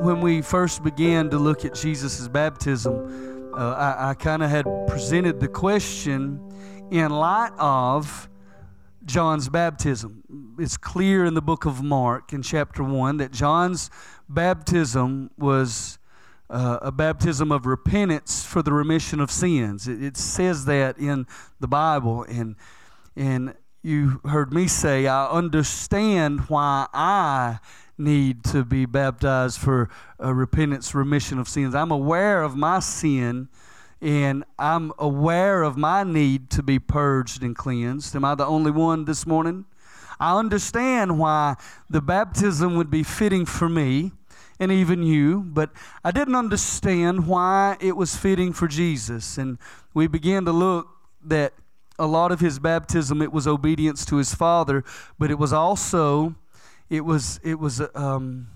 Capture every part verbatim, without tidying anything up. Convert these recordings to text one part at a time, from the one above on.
when we first began to look at Jesus' baptism, uh, I, I kind of had presented the question in light of John's baptism. It's clear in the book of Mark in chapter one that John's baptism was uh, a baptism of repentance for the remission of sins. It, it says that in the Bible, and and you heard me say, I understand why I need to be baptized for a repentance, remission of sins. I'm aware of my sin, and I'm aware of my need to be purged and cleansed. Am I the only one this morning? I understand why the baptism would be fitting for me and even you, but I didn't understand why it was fitting for Jesus. And we began to look that a lot of his baptism, it was obedience to his Father, but it was also, it was, it was, um,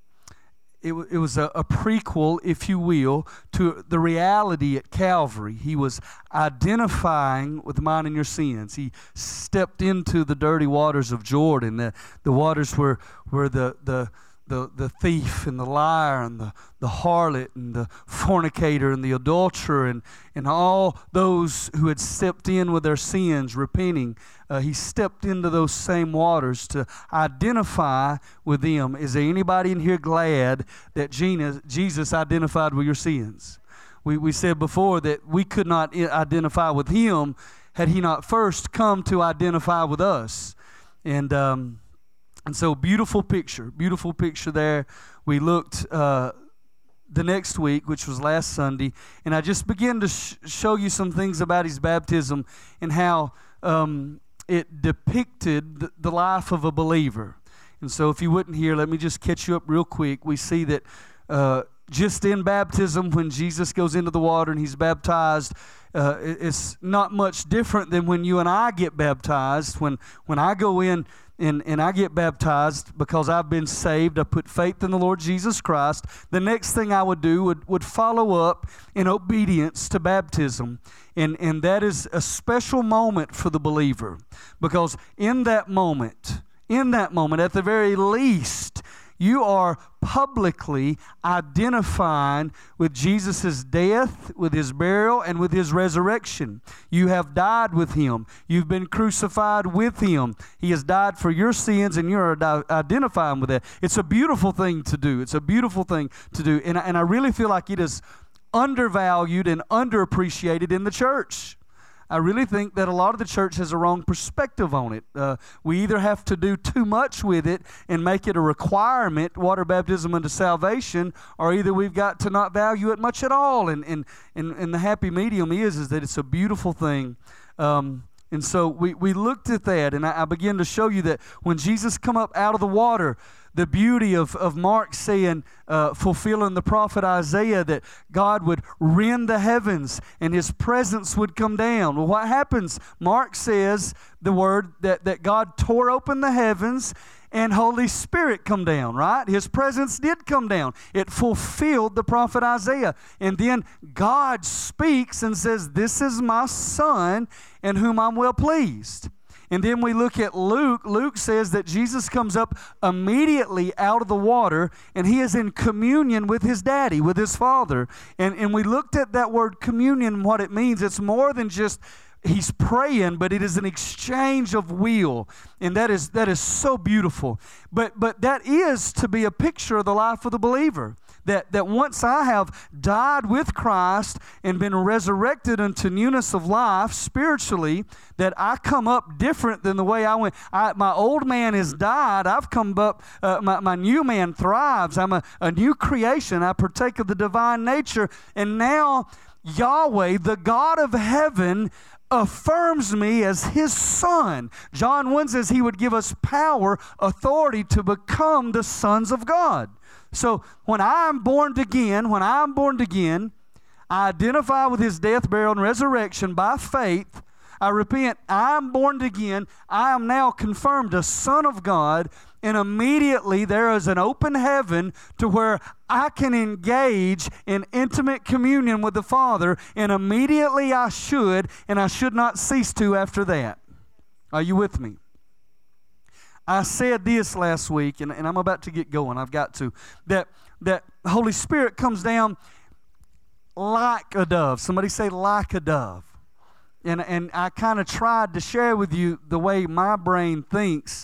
It, it was a, a prequel, if you will, to the reality at Calvary. He was identifying with mine and your sins. He stepped into the dirty waters of Jordan, the, the waters where, where the, the, the, the thief and the liar and the, the harlot and the fornicator and the adulterer and, and all those who had stepped in with their sins, repenting, Uh, he stepped into those same waters to identify with them. Is there anybody in here glad that Jesus identified with your sins? We, we said before that we could not identify with him had he not first come to identify with us. And um, and so beautiful picture, beautiful picture there. We looked uh, the next week, which was last Sunday, and I just began to sh- show you some things about his baptism and how Um, it depicted the life of a believer. And so if you wouldn't hear, let me just catch you up real quick. We see that uh, just in baptism, when Jesus goes into the water and he's baptized, uh, it's not much different than when you and I get baptized. When when I go in and, and I get baptized because I've been saved, I put faith in the Lord Jesus Christ, the next thing I would do would, would follow up in obedience to baptism. And, and that is a special moment for the believer, because in that moment, in that moment, at the very least, you are publicly identifying with Jesus' death, with his burial, and with his resurrection. You have died with him. You've been crucified with him. He has died for your sins, and you're identifying with that. It's a beautiful thing to do. It's a beautiful thing to do. And, and I really feel like it is undervalued and underappreciated in the church. I really think that a lot of the church has a wrong perspective on it. Uh, we either have to do too much with it and make it a requirement, water baptism unto salvation, or either we've got to not value it much at all. And and and, and the happy medium is is that it's a beautiful thing. Um, and so we, we looked at that, and I, I began to show you that when Jesus come up out of the water, the beauty of, of Mark saying, uh, fulfilling the prophet Isaiah, that God would rend the heavens and his presence would come down. Well, what happens? Mark says the word that, that God tore open the heavens and Holy Spirit come down, right? His presence did come down. It fulfilled the prophet Isaiah. And then God speaks and says, this is my son in whom I'm well pleased. And then we look at Luke. Luke says that Jesus comes up immediately out of the water, and he is in communion with his daddy, with his father. And, and we looked at that word communion and what it means. It's more than just he's praying, but it is an exchange of will. And that is that is so beautiful. But but that is to be a picture of the life of the believer. That, that once I have died with Christ and been resurrected unto newness of life spiritually, that I come up different than the way I went. I, my old man has died. I've come up, uh, my, my new man thrives. I'm a, a new creation. I partake of the divine nature. And now Yahweh, the God of heaven, affirms me as his son. John one says he would give us power, authority to become the sons of God. So when I'm born again, when I'm born again, I identify with his death, burial, and resurrection by faith. I repent. I'm born again. I am now confirmed a son of God, and immediately there is an open heaven to where I can engage in intimate communion with the Father, and immediately I should, and I should not cease to after that. Are you with me? I said this last week, and, and I'm about to get going. I've got to. That that Holy Spirit comes down like a dove. Somebody say like a dove. And, and I kind of tried to share with you the way my brain thinks,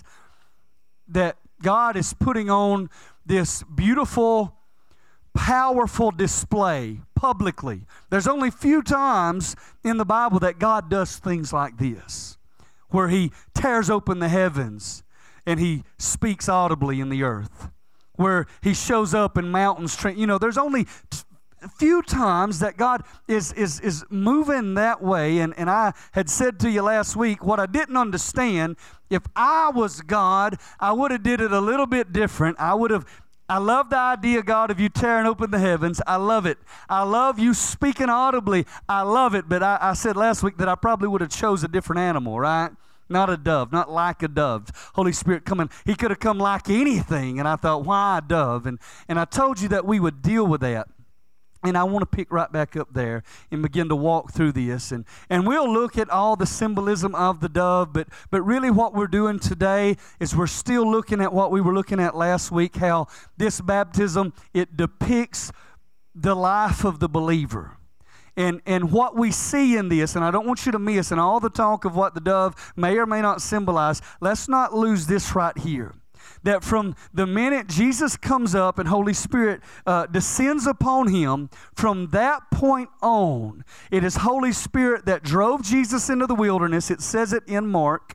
that God is putting on this beautiful, powerful display publicly. There's only few times in the Bible that God does things like this, where He tears open the heavens and He speaks audibly in the earth, where He shows up in mountains. You know, there's only a few times that God is is is moving that way. And, and I had said to you last week, what I didn't understand, if I was God, I would have did it a little bit different. I would have I love the idea, God, of you tearing open the heavens. I love it. I love you speaking audibly. I love it. But I, I said last week that I probably would have chose a different animal, right? Not a dove, not like a dove. Holy Spirit coming. He could have come like anything. And I thought, why a dove? And, and I told you that we would deal with that. And I want to pick right back up there and begin to walk through this. And, and we'll look at all the symbolism of the dove, but, but really what we're doing today is we're still looking at what we were looking at last week, how this baptism, it depicts the life of the believer. And, and what we see in this, and I don't want you to miss, and all the talk of what the dove may or may not symbolize, let's not lose this right here. That from the minute Jesus comes up and Holy Spirit uh, descends upon Him, from that point on, it is Holy Spirit that drove Jesus into the wilderness. It says it in Mark,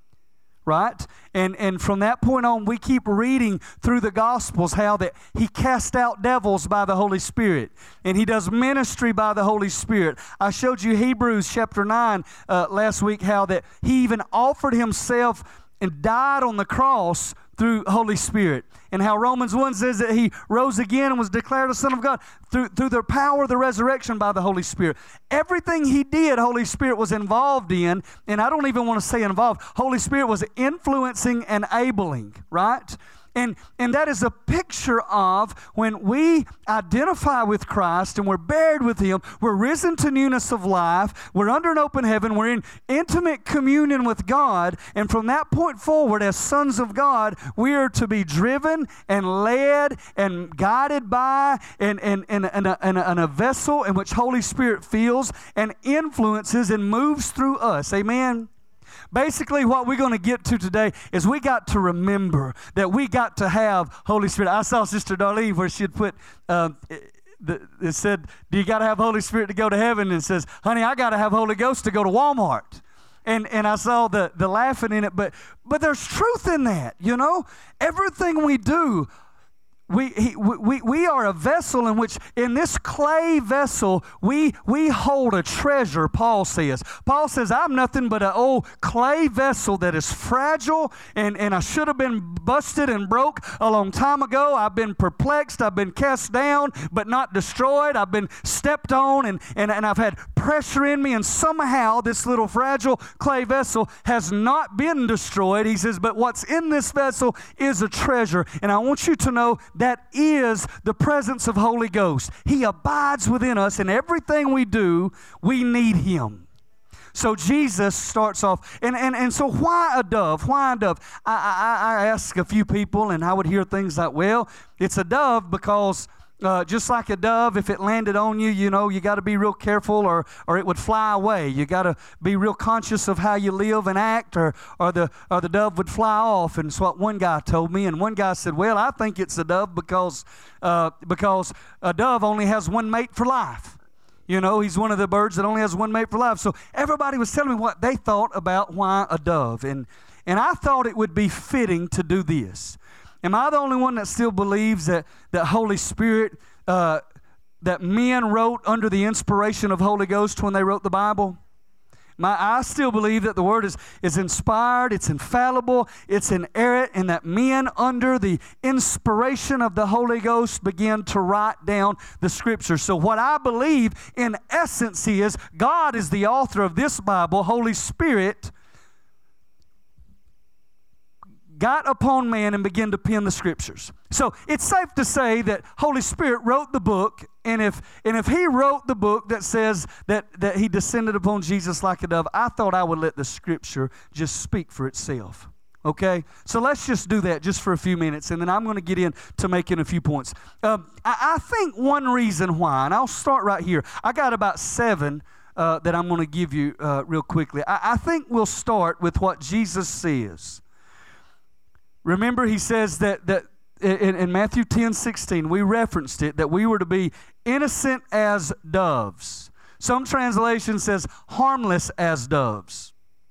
right? And, and from that point on, we keep reading through the Gospels how that He cast out devils by the Holy Spirit. And He does ministry by the Holy Spirit. I showed you Hebrews chapter nine uh, last week, how that He even offered Himself and died on the cross through Holy Spirit. And how Romans one says that He rose again and was declared a Son of God through, through the power of the resurrection by the Holy Spirit. Everything He did, Holy Spirit was involved in, and I don't even want to say involved. Holy Spirit was influencing and enabling, right? And, and that is a picture of when we identify with Christ and we're buried with Him, we're risen to newness of life, we're under an open heaven, we're in intimate communion with God, and from that point forward, as sons of God, we are to be driven and led and guided by and, and, and, and, a, and, a, and a vessel in which Holy Spirit feels and influences and moves through us. Amen? Basically, what we're going to get to today is we got to remember that we got to have Holy Spirit. I saw Sister Darlene where she'd put, um, it, it said, do you got to have Holy Spirit to go to heaven? And it says, honey, I got to have Holy Ghost to go to Walmart. And and I saw the, the laughing in it, but but there's truth in that, you know? Everything we do, We, he, we, we are a vessel in which, in this clay vessel, we, we hold a treasure, Paul says. Paul says, I'm nothing but an old clay vessel that is fragile, and, and I should have been busted and broke a long time ago. I've been perplexed. I've been cast down, but not destroyed. I've been stepped on, and, and, and I've had pressure in me, and somehow this little fragile clay vessel has not been destroyed. He says, but what's in this vessel is a treasure, and I want you to know that is the presence of Holy Ghost. He abides within us, and everything we do, we need Him. So Jesus starts off, and, and, and so why a dove? Why a dove? I, I, I asked a few people, and I would hear things like, well, it's a dove because Uh, just like a dove, if it landed on you, you know, you got to be real careful, or or it would fly away. You got to be real conscious of how you live and act, or or the or the dove would fly off. And it's what one guy told me. And one guy said, well, I think it's a dove because uh, because a dove only has one mate for life. You know, he's one of the birds that only has one mate for life. So everybody was telling me what they thought about why a dove. And and I thought it would be fitting to do this. Am I the only one that still believes that that Holy Spirit, uh, that men wrote under the inspiration of Holy Ghost when they wrote the Bible? My, I still believe that the Word is, is inspired, it's infallible, it's inerrant, and that men under the inspiration of the Holy Ghost begin to write down the Scriptures. So what I believe in essence is God is the author of this Bible. Holy Spirit got upon man and began to pen the Scriptures. So it's safe to say that Holy Spirit wrote the book, and if and if He wrote the book that says that, that He descended upon Jesus like a dove, I thought I would let the Scripture just speak for itself. Okay? So let's just do that just for a few minutes, and then I'm going to get into making a few points. Um, I, I think one reason why, and I'll start right here. I got about seven uh, that I'm going to give you uh, real quickly. I, I think we'll start with what Jesus says. Remember, he says that, that in, in Matthew ten sixteen, we referenced it, that we were to be innocent as doves. Some translation says harmless as doves.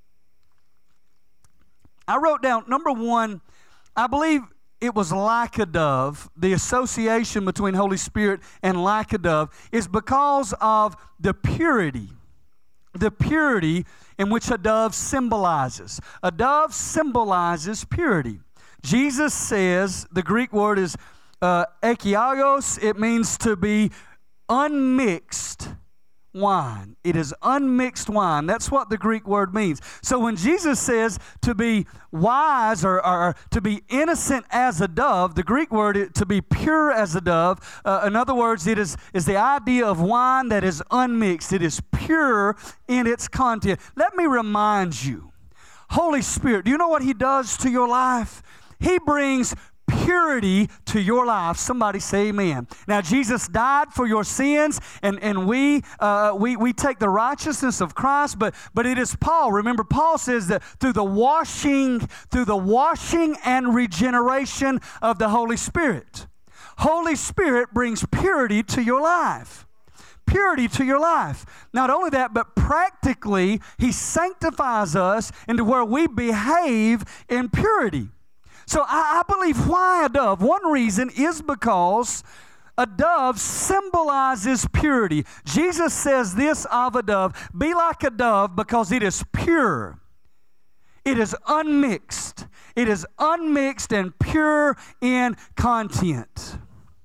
I wrote down, number one, I believe it was like a dove. The association between Holy Spirit and like a dove is because of the purity. The purity in which a dove symbolizes. A dove symbolizes purity. Jesus says, the Greek word is uh, ekiagos. It means to be unmixed wine. It is unmixed wine. That's what the Greek word means. So when Jesus says to be wise or, or to be innocent as a dove, the Greek word to be pure as a dove, uh, in other words, it is, is the idea of wine that is unmixed. It is pure in its content. Let me remind you, Holy Spirit, do you know what He does to your life? He brings purity to your life. Somebody say amen. Now, Jesus died for your sins, and, and we, uh, we we take the righteousness of Christ, but, but it is Paul. Remember, Paul says that through the washing, through the washing and regeneration of the Holy Spirit. Holy Spirit brings purity to your life. Purity to your life. Not only that, but practically, He sanctifies us into where we behave in purity. So I, I believe why a dove? One reason is because a dove symbolizes purity. Jesus says this of a dove, be like a dove because it is pure. It is unmixed. It is unmixed and pure in content.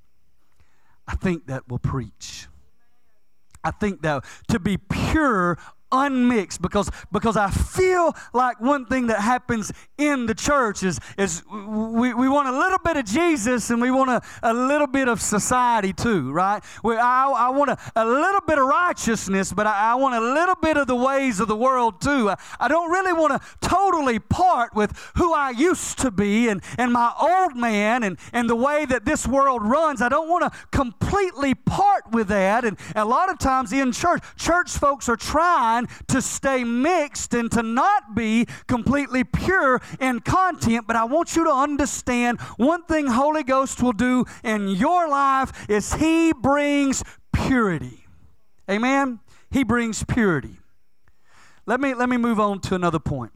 I think that will preach. I think that to be pure, unmixed, because because I feel like one thing that happens in the church is is we, we want a little bit of Jesus and we want a, a little bit of society too, right? We, I, I want a, a little bit of righteousness, but I, I want a little bit of the ways of the world too. I, I don't really want to totally part with who I used to be and, and my old man and, and the way that this world runs. I don't want to completely part with that. And a lot of times in church, church folks are trying to stay mixed and to not be completely pure in content, but I want you to understand one thing Holy Ghost will do in your life is He brings purity. Amen? He brings purity. Let me, let me move on to another point.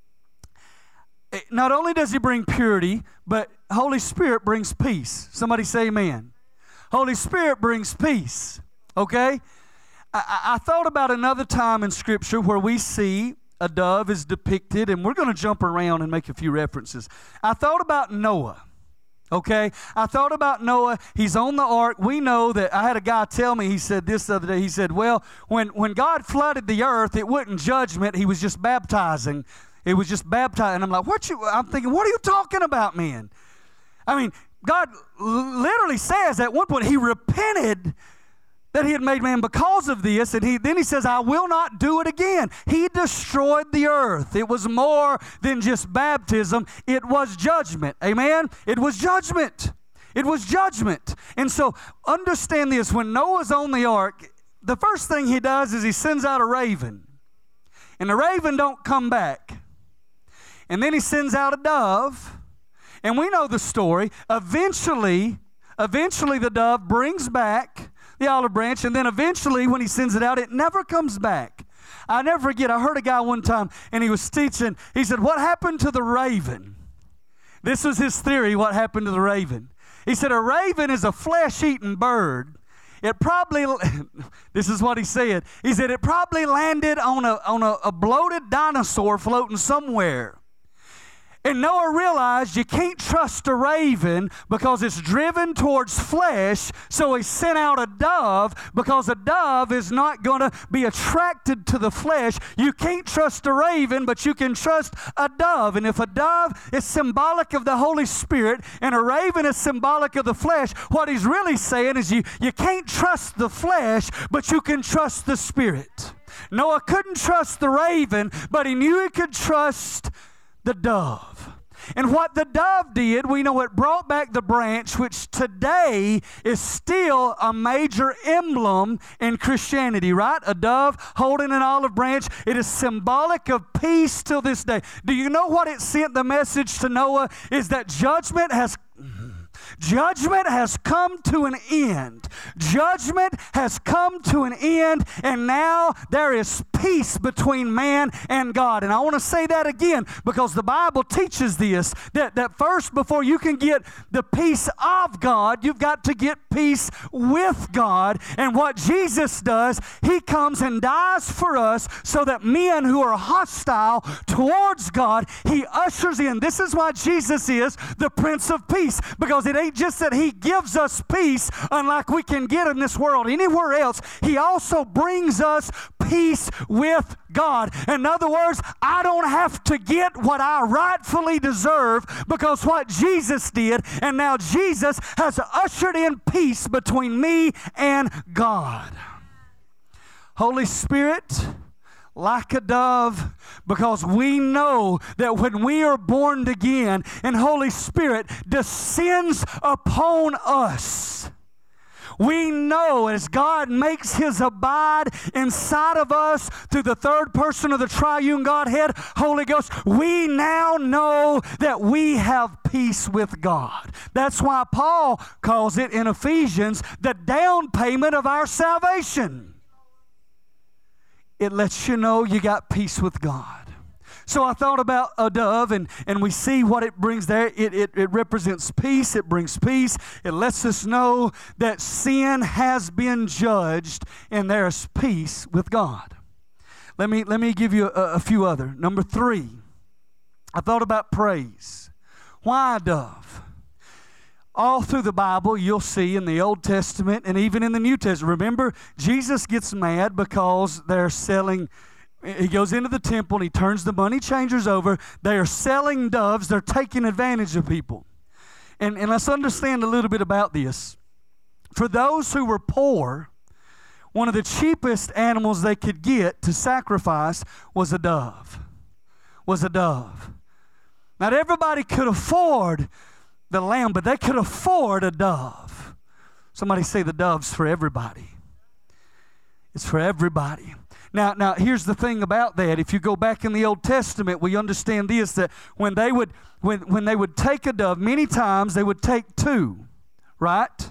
Not only does He bring purity, but Holy Spirit brings peace. Somebody say amen. Holy Spirit brings peace. Okay? I, I thought about another time in Scripture where we see a dove is depicted, and we're going to jump around and make a few references. I thought about Noah, okay? I thought about Noah. He's on the ark. We know that I had a guy tell me, he said this the other day, he said, well, when, when God flooded the earth, it wasn't judgment. He was just baptizing. It was just baptizing. And I'm like, what you, I'm thinking, what are you talking about, man? I mean, God literally says at one point, He repented that He had made man because of this, and he then He says, I will not do it again. He destroyed the earth. It was more than just baptism. It was judgment. Amen? It was judgment. It was judgment. And so understand this. When Noah's on the ark, the first thing he does is he sends out a raven. And the raven don't come back. And then he sends out a dove. And we know the story. Eventually, eventually the dove brings back the olive branch, and then eventually when he sends it out, it never comes back. I never forget, I heard a guy one time, and he was teaching, he said, what happened to the raven? This was his theory, what happened to the raven. He said, a raven is a flesh-eating bird. It probably, this is what he said, he said, it probably landed on a, on a, a bloated dinosaur floating somewhere. And Noah realized you can't trust a raven because it's driven towards flesh, so he sent out a dove because a dove is not going to be attracted to the flesh. You can't trust a raven, but you can trust a dove. And if a dove is symbolic of the Holy Spirit and a raven is symbolic of the flesh, what he's really saying is you, you can't trust the flesh, but you can trust the Spirit. Noah couldn't trust the raven, but he knew he could trust the dove. And what the dove did, we know it brought back the branch, which today is still a major emblem in Christianity, right? A dove holding an olive branch. It is symbolic of peace till this day. Do you know what it sent the message to Noah? Is that judgment has Judgment has come to an end. Judgment has come to an end, and now there is peace between man and God. And I want to say that again because the Bible teaches this, that, that first, before you can get the peace of God, you've got to get peace with God. And what Jesus does, He comes and dies for us so that men who are hostile towards God, He ushers in. This is why Jesus is the Prince of Peace, because it ain't just that He gives us peace unlike we can get in this world anywhere else. He also brings us peace with God. In other words, I don't have to get what I rightfully deserve because what Jesus did, and now Jesus has ushered in peace between me and God. Holy Spirit, like a dove, because we know that when we are born again and Holy Spirit descends upon us, we know as God makes His abide inside of us through the third person of the triune Godhead, Holy Ghost, we now know that we have peace with God. That's why Paul calls it in Ephesians the down payment of our salvation. It lets you know you got peace with God. So I thought about a dove, and, and we see what it brings there. It, it, it represents peace. It brings peace. It lets us know that sin has been judged, and there's peace with God. Let me, let me give you a, a few other. Number three, I thought about praise. Why a dove? All through the Bible, you'll see in the Old Testament and even in the New Testament. Remember, Jesus gets mad because they're selling. He goes into the temple and he turns the money changers over. They are selling doves. They're taking advantage of people. And, and let's understand a little bit about this. For those who were poor, one of the cheapest animals they could get to sacrifice was a dove. Was a dove. Not everybody could afford the lamb, but they could afford a dove. Somebody say the dove's for everybody. It's for everybody. Now, now here's the thing about that. If you go back in the Old Testament, we understand this, that when they would when, when they would take a dove, many times they would take two, right?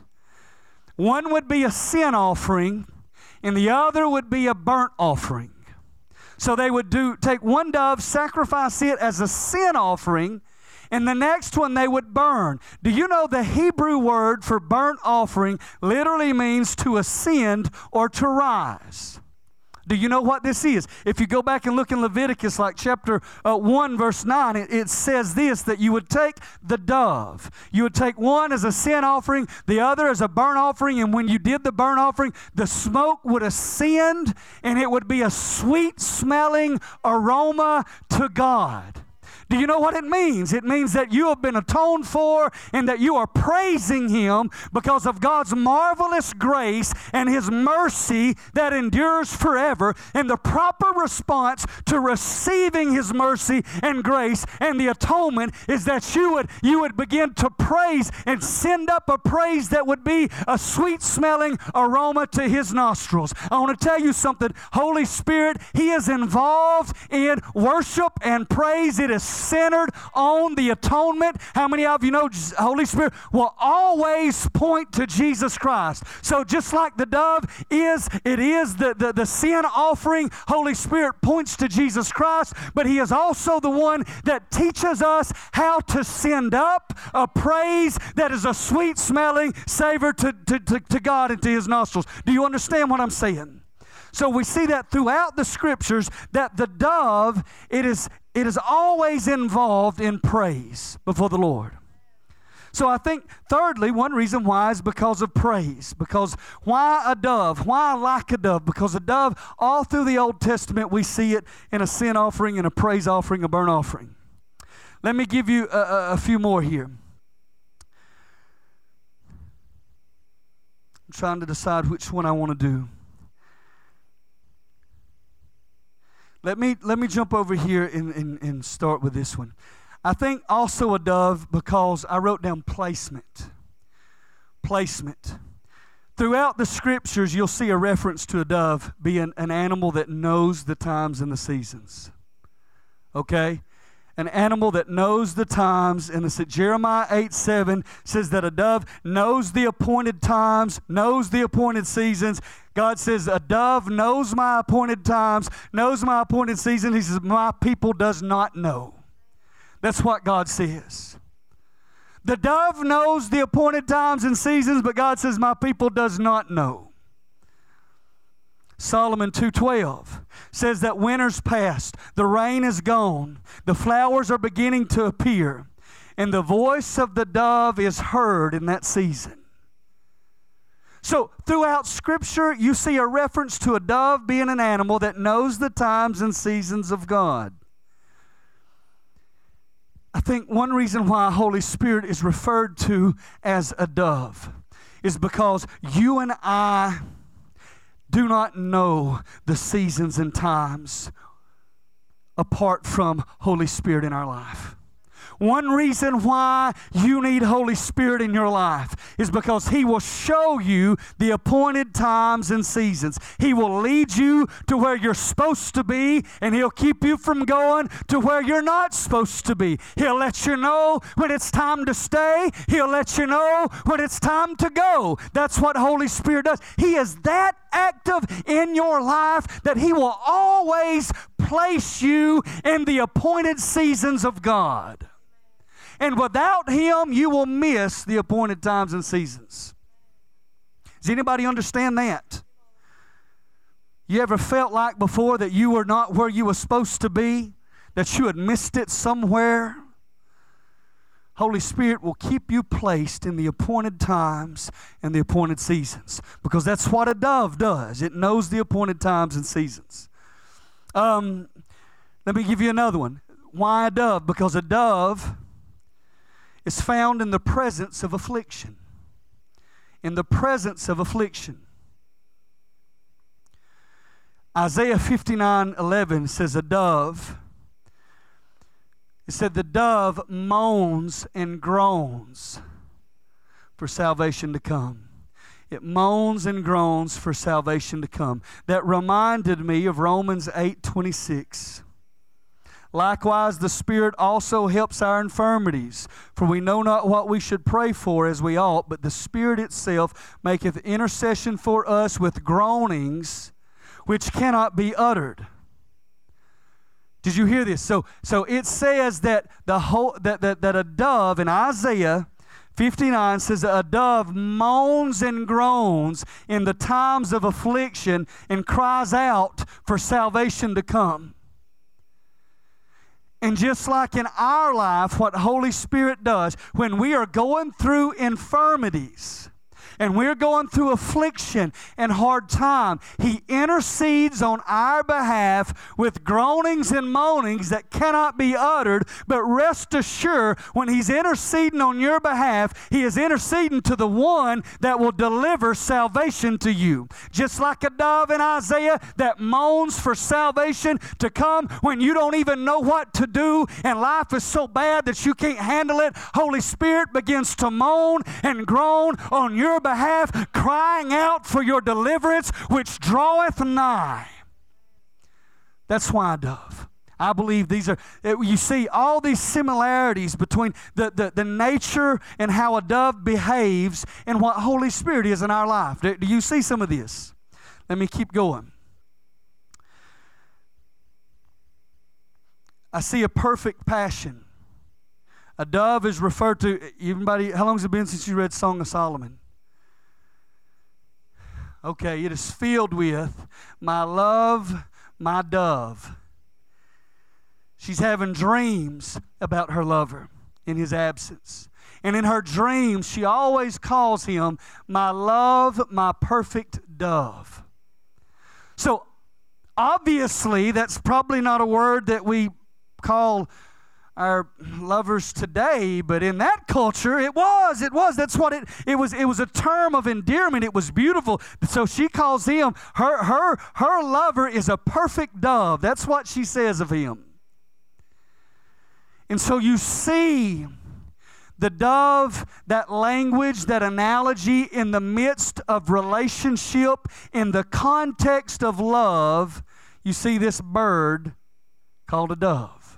One would be a sin offering, and the other would be a burnt offering. So they would do take one dove, sacrifice it as a sin offering, and the next one they would burn. Do you know the Hebrew word for burnt offering literally means to ascend or to rise? Do you know what this is? If you go back and look in Leviticus, like chapter uh, one, verse nine, it, it says this, that you would take the dove. You would take one as a sin offering, the other as a burnt offering, and when you did the burnt offering, the smoke would ascend, and it would be a sweet-smelling aroma to God. Do you know what it means? It means that you have been atoned for and that you are praising Him because of God's marvelous grace and His mercy that endures forever. And the proper response to receiving His mercy and grace and the atonement is that you would, you would begin to praise and send up a praise that would be a sweet-smelling aroma to His nostrils. I want to tell you something. Holy Spirit, He is involved in worship and praise. It is centered on the atonement. How many of you know Holy Spirit will always point to Jesus Christ? So just like the dove is, it is the, the, the sin offering, Holy Spirit points to Jesus Christ, but He is also the one that teaches us how to send up a praise that is a sweet-smelling savor to, to, to, to God and to His nostrils. Do you understand what I'm saying? So we see that throughout the Scriptures that the dove, it is It is always involved in praise before the Lord. So I think, thirdly, one reason why is because of praise. Because why a dove? Why like a dove? Because a dove, all through the Old Testament, we see it in a sin offering, in a praise offering, a burnt offering. Let me give you a, a, a few more here. I'm trying to decide which one I want to do. Let me let me jump over here and, and, and start with this one. I think also a dove because I wrote down placement. Placement. Throughout the scriptures, you'll see a reference to a dove being an animal that knows the times and the seasons. Okay? An animal that knows the times, and it's Jeremiah eight seven says that a dove knows the appointed times, knows the appointed seasons. God says a dove knows my appointed times, knows my appointed season. He says my people does not know. That's what God says. The dove knows the appointed times and seasons, but God says my people does not know. Solomon two twelve says that winter's past, the rain is gone, the flowers are beginning to appear, and the voice of the dove is heard in that season. So throughout Scripture, you see a reference to a dove being an animal that knows the times and seasons of God. I think one reason why Holy Spirit is referred to as a dove is because you and I do not know the seasons and times apart from Holy Spirit in our life. One reason why you need Holy Spirit in your life is because He will show you the appointed times and seasons. He will lead you to where you're supposed to be, and He'll keep you from going to where you're not supposed to be. He'll let you know when it's time to stay. He'll let you know when it's time to go. That's what Holy Spirit does. He is that active in your life that He will always place you in the appointed seasons of God. And without Him, you will miss the appointed times and seasons. Does anybody understand that? You ever felt like before that you were not where you were supposed to be? That you had missed it somewhere? Holy Spirit will keep you placed in the appointed times and the appointed seasons. Because that's what a dove does. It knows the appointed times and seasons. Um, let me give you another one. Why a dove? Because a dove is found in the presence of affliction. In the presence of affliction. Isaiah fifty-nine eleven says a dove, it said the dove moans and groans for salvation to come. It moans and groans for salvation to come. That reminded me of Romans eight twenty-six. Likewise, the Spirit also helps our infirmities, for we know not what we should pray for as we ought, but the Spirit itself maketh intercession for us with groanings which cannot be uttered. Did you hear this? So, so it says that the whole that, that, that a dove in Isaiah fifty-nine says a dove moans and groans in the times of affliction and cries out for salvation to come. And just like in our life, what Holy Spirit does, when we are going through infirmities and we're going through affliction and hard time, He intercedes on our behalf with groanings and moanings that cannot be uttered. But rest assured, when He's interceding on your behalf, He is interceding to the one that will deliver salvation to you. Just like a dove in Isaiah that moans for salvation to come when you don't even know what to do and life is so bad that you can't handle it, Holy Spirit begins to moan and groan on your behalf, crying out for your deliverance, which draweth nigh. That's why a dove. I believe these are, you see all these similarities between the, the, the nature and how a dove behaves and what Holy Spirit is in our life. Do, do you see some of this? Let me keep going. I see a perfect passion. A dove is referred to, everybody, how long has it been since you read Song of Solomon? Okay, it is filled with, my love, my dove. She's having dreams about her lover in his absence. And in her dreams, she always calls him, my love, my perfect dove. So, obviously, that's probably not a word that we call our lovers today, but in that culture, it was, it was, that's what it, it was, it was a term of endearment. It was beautiful. So she calls him, her, her, her lover is a perfect dove. That's what she says of him. And so you see the dove, that language, that analogy in the midst of relationship, in the context of love, you see this bird called a dove.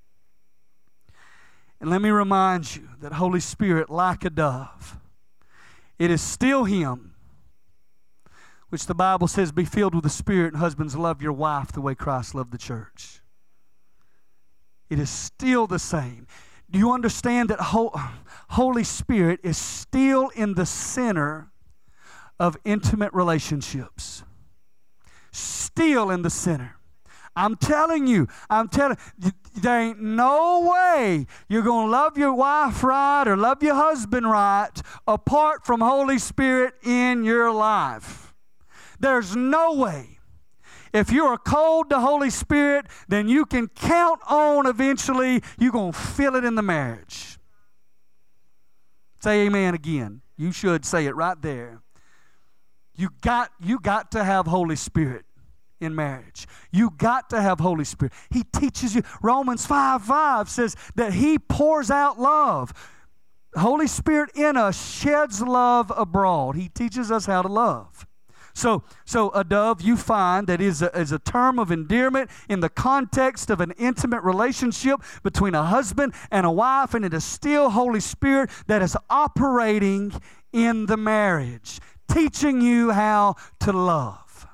And let me remind you that Holy Spirit, like a dove, it is still Him, which the Bible says, be filled with the Spirit, and husbands, love your wife the way Christ loved the church. It is still the same. Do you understand that Holy Spirit is still in the center of intimate relationships? Still in the center. I'm telling you, I'm telling you, there ain't no way you're going to love your wife right or love your husband right apart from Holy Spirit in your life. There's no way. If you are cold to Holy Spirit, then you can count on eventually you're going to feel it in the marriage. Say amen again. You should say it right there. You got, you got to have Holy Spirit in marriage. You got to have Holy Spirit. He teaches you. Romans five five says that He pours out love. Holy Spirit in us sheds love abroad. He teaches us how to love. So, so a dove, you find that is a, is a term of endearment in the context of an intimate relationship between a husband and a wife, and it is still Holy Spirit that is operating in the marriage, teaching you how to love.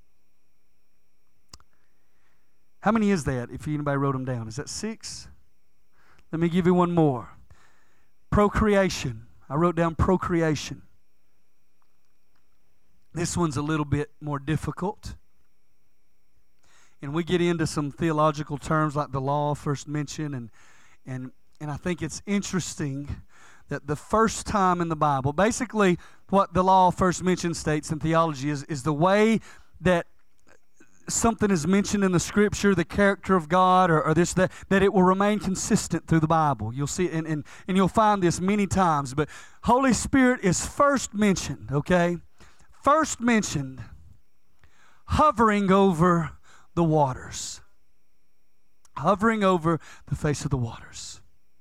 How many is that, if anybody wrote them down? Is that six? Let me give you one more. Procreation. I wrote down procreation. This one's a little bit more difficult. And we get into some theological terms like the law first mentioned. And, and, and I think it's interesting that the first time in the Bible, basically what the law first mentioned states in theology is, is the way that something is mentioned in the Scripture, the character of God, or, or this, that, that it will remain consistent through the Bible. You'll see, and, and, and you'll find this many times. But Holy Spirit is first mentioned, okay? First mentioned, hovering over the waters. Hovering over the face of the waters.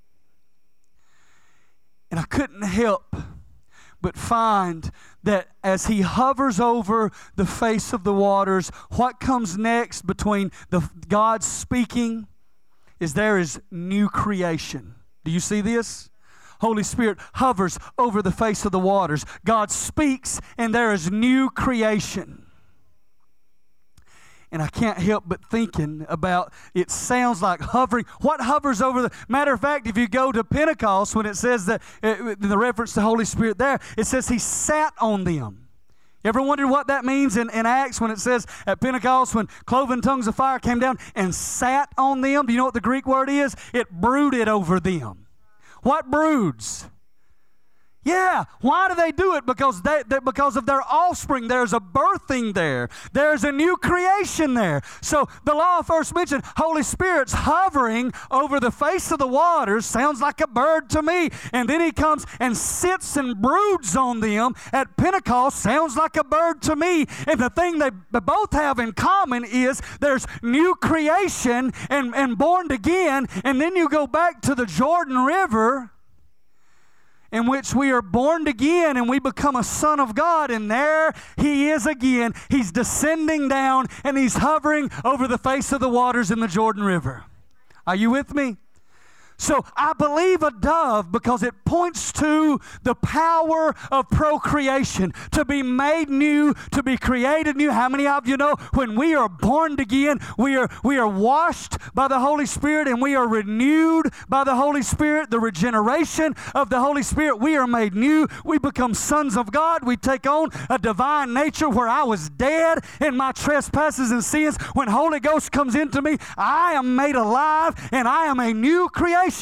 And I couldn't help but find that as He hovers over the face of the waters, what comes next between the God speaking is there is new creation. Do you see this? Holy Spirit hovers over the face of the waters. God speaks, and there is new creation. And I can't help but thinking about, it sounds like hovering. What hovers over the... Matter of fact, if you go to Pentecost, when it says that, uh, the reference to Holy Spirit there, it says He sat on them. You ever wondered what that means in, in Acts when it says at Pentecost when cloven tongues of fire came down and sat on them? Do you know what the Greek word is? It brooded over them. What broods? Yeah. Why do they do it? Because they, they because of their offspring. There's a birthing there. There's a new creation there. So the law first mentioned Holy Spirit's hovering over the face of the waters. Sounds like a bird to me. And then He comes and sits and broods on them at Pentecost. Sounds like a bird to me. And the thing they both have in common is there's new creation and, and born again. And then you go back to the Jordan River, in which we are born again and we become a son of God, and there He is again. He's descending down and He's hovering over the face of the waters in the Jordan River. Are you with me? So I believe a dove because it points to the power of procreation, to be made new, to be created new. How many of you know when we are born again, we are, we are washed by the Holy Spirit and we are renewed by the Holy Spirit, the regeneration of the Holy Spirit. We are made new. We become sons of God. We take on a divine nature where I was dead in my trespasses and sins. When Holy Ghost comes into me, I am made alive and I am a new creation.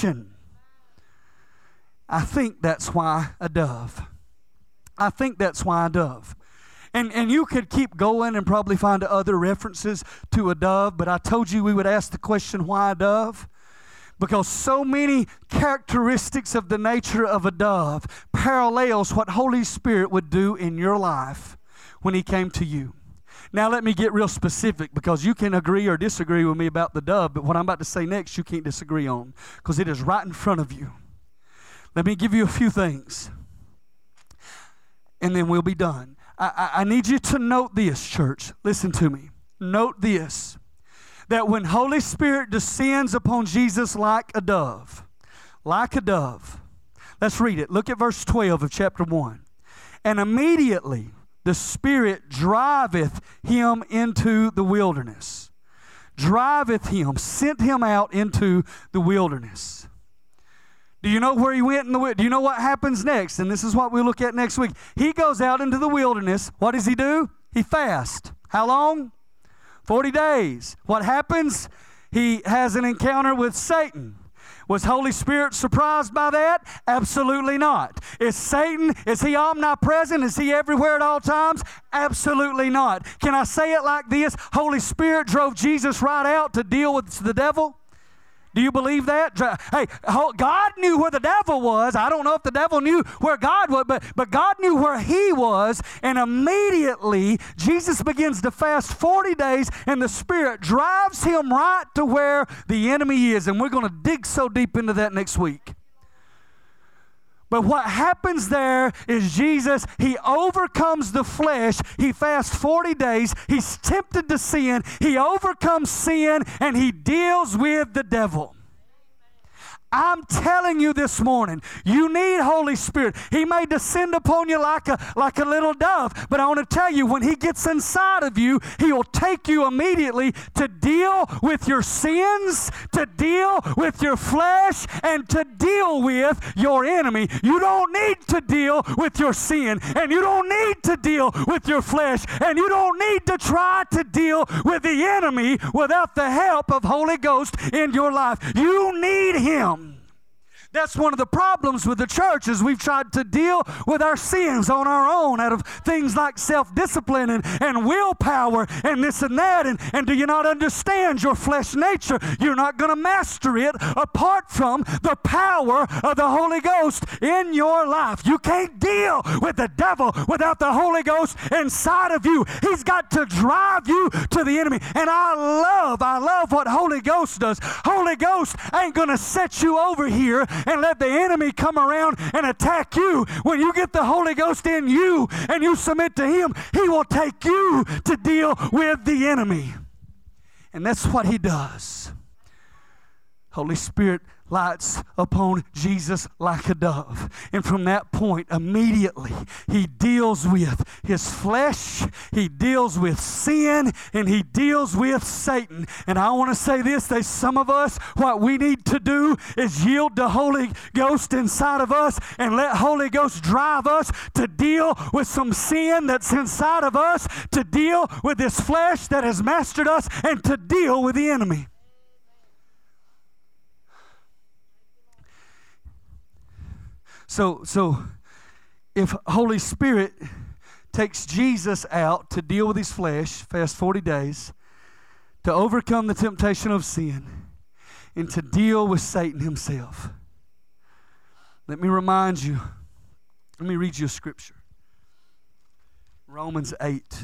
I think that's why a dove. I think that's why a dove. And, and you could keep going and probably find other references to a dove, but I told you we would ask the question, why a dove? Because so many characteristics of the nature of a dove parallels what Holy Spirit would do in your life when He came to you. Now let me get real specific, because you can agree or disagree with me about the dove, but what I'm about to say next you can't disagree on, because it is right in front of you. Let me give you a few things, and then we'll be done. I, I, I need you to note this, church. Listen to me. Note this, that when Holy Spirit descends upon Jesus like a dove, like a dove, let's read it. Look at verse twelve of chapter one. And immediately the Spirit driveth him into the wilderness. Driveth him, sent him out into the wilderness. Do you know where he went in the wilderness? Do you know what happens next? And this is what we'll look at next week. He goes out into the wilderness. What does he do? He fasts. How long? forty days. What happens? He has an encounter with Satan. Was Holy Spirit surprised by that? Absolutely not. Is Satan, is he omnipresent? Is he everywhere at all times? Absolutely not. Can I say it like this? Holy Spirit drove Jesus right out to deal with the devil. Do you believe that? Hey, God knew where the devil was. I don't know if the devil knew where God was, but, but God knew where he was. And immediately, Jesus begins to fast forty days, and the Spirit drives him right to where the enemy is. And we're going to dig so deep into that next week. But what happens there is Jesus, he overcomes the flesh. He fasts forty days. He's tempted to sin. He overcomes sin, and he deals with the devil. I'm telling you this morning, you need Holy Spirit. He may descend upon you like a, like a little dove, but I want to tell you, when he gets inside of you, he will take you immediately to deal with your sins, to deal with your flesh, and to deal with your enemy. You don't need to deal with your sin, and you don't need to deal with your flesh, and you don't need to try to deal with the enemy without the help of Holy Ghost in your life. You need him. That's one of the problems with the church, is we've tried to deal with our sins on our own out of things like self-discipline and, and willpower and this and that. And, and do you not understand your flesh nature? You're not going to master it apart from the power of the Holy Ghost in your life. You can't deal with the devil without the Holy Ghost inside of you. He's got to drive you to the enemy. And I love, I love what Holy Ghost does. Holy Ghost ain't going to set you over here and let the enemy come around and attack you. When you get the Holy Ghost in you and you submit to him, he will take you to deal with the enemy. And that's what he does. Holy Spirit lights upon Jesus like a dove. And from that point, immediately, he deals with his flesh, he deals with sin, and he deals with Satan. And I want to say this, that some of us, what we need to do is yield the Holy Ghost inside of us and let Holy Ghost drive us to deal with some sin that's inside of us, to deal with this flesh that has mastered us, and to deal with the enemy. So, so if Holy Spirit takes Jesus out to deal with his flesh, fast forty days, to overcome the temptation of sin, and to deal with Satan himself, let me remind you, let me read you a scripture. Romans eight.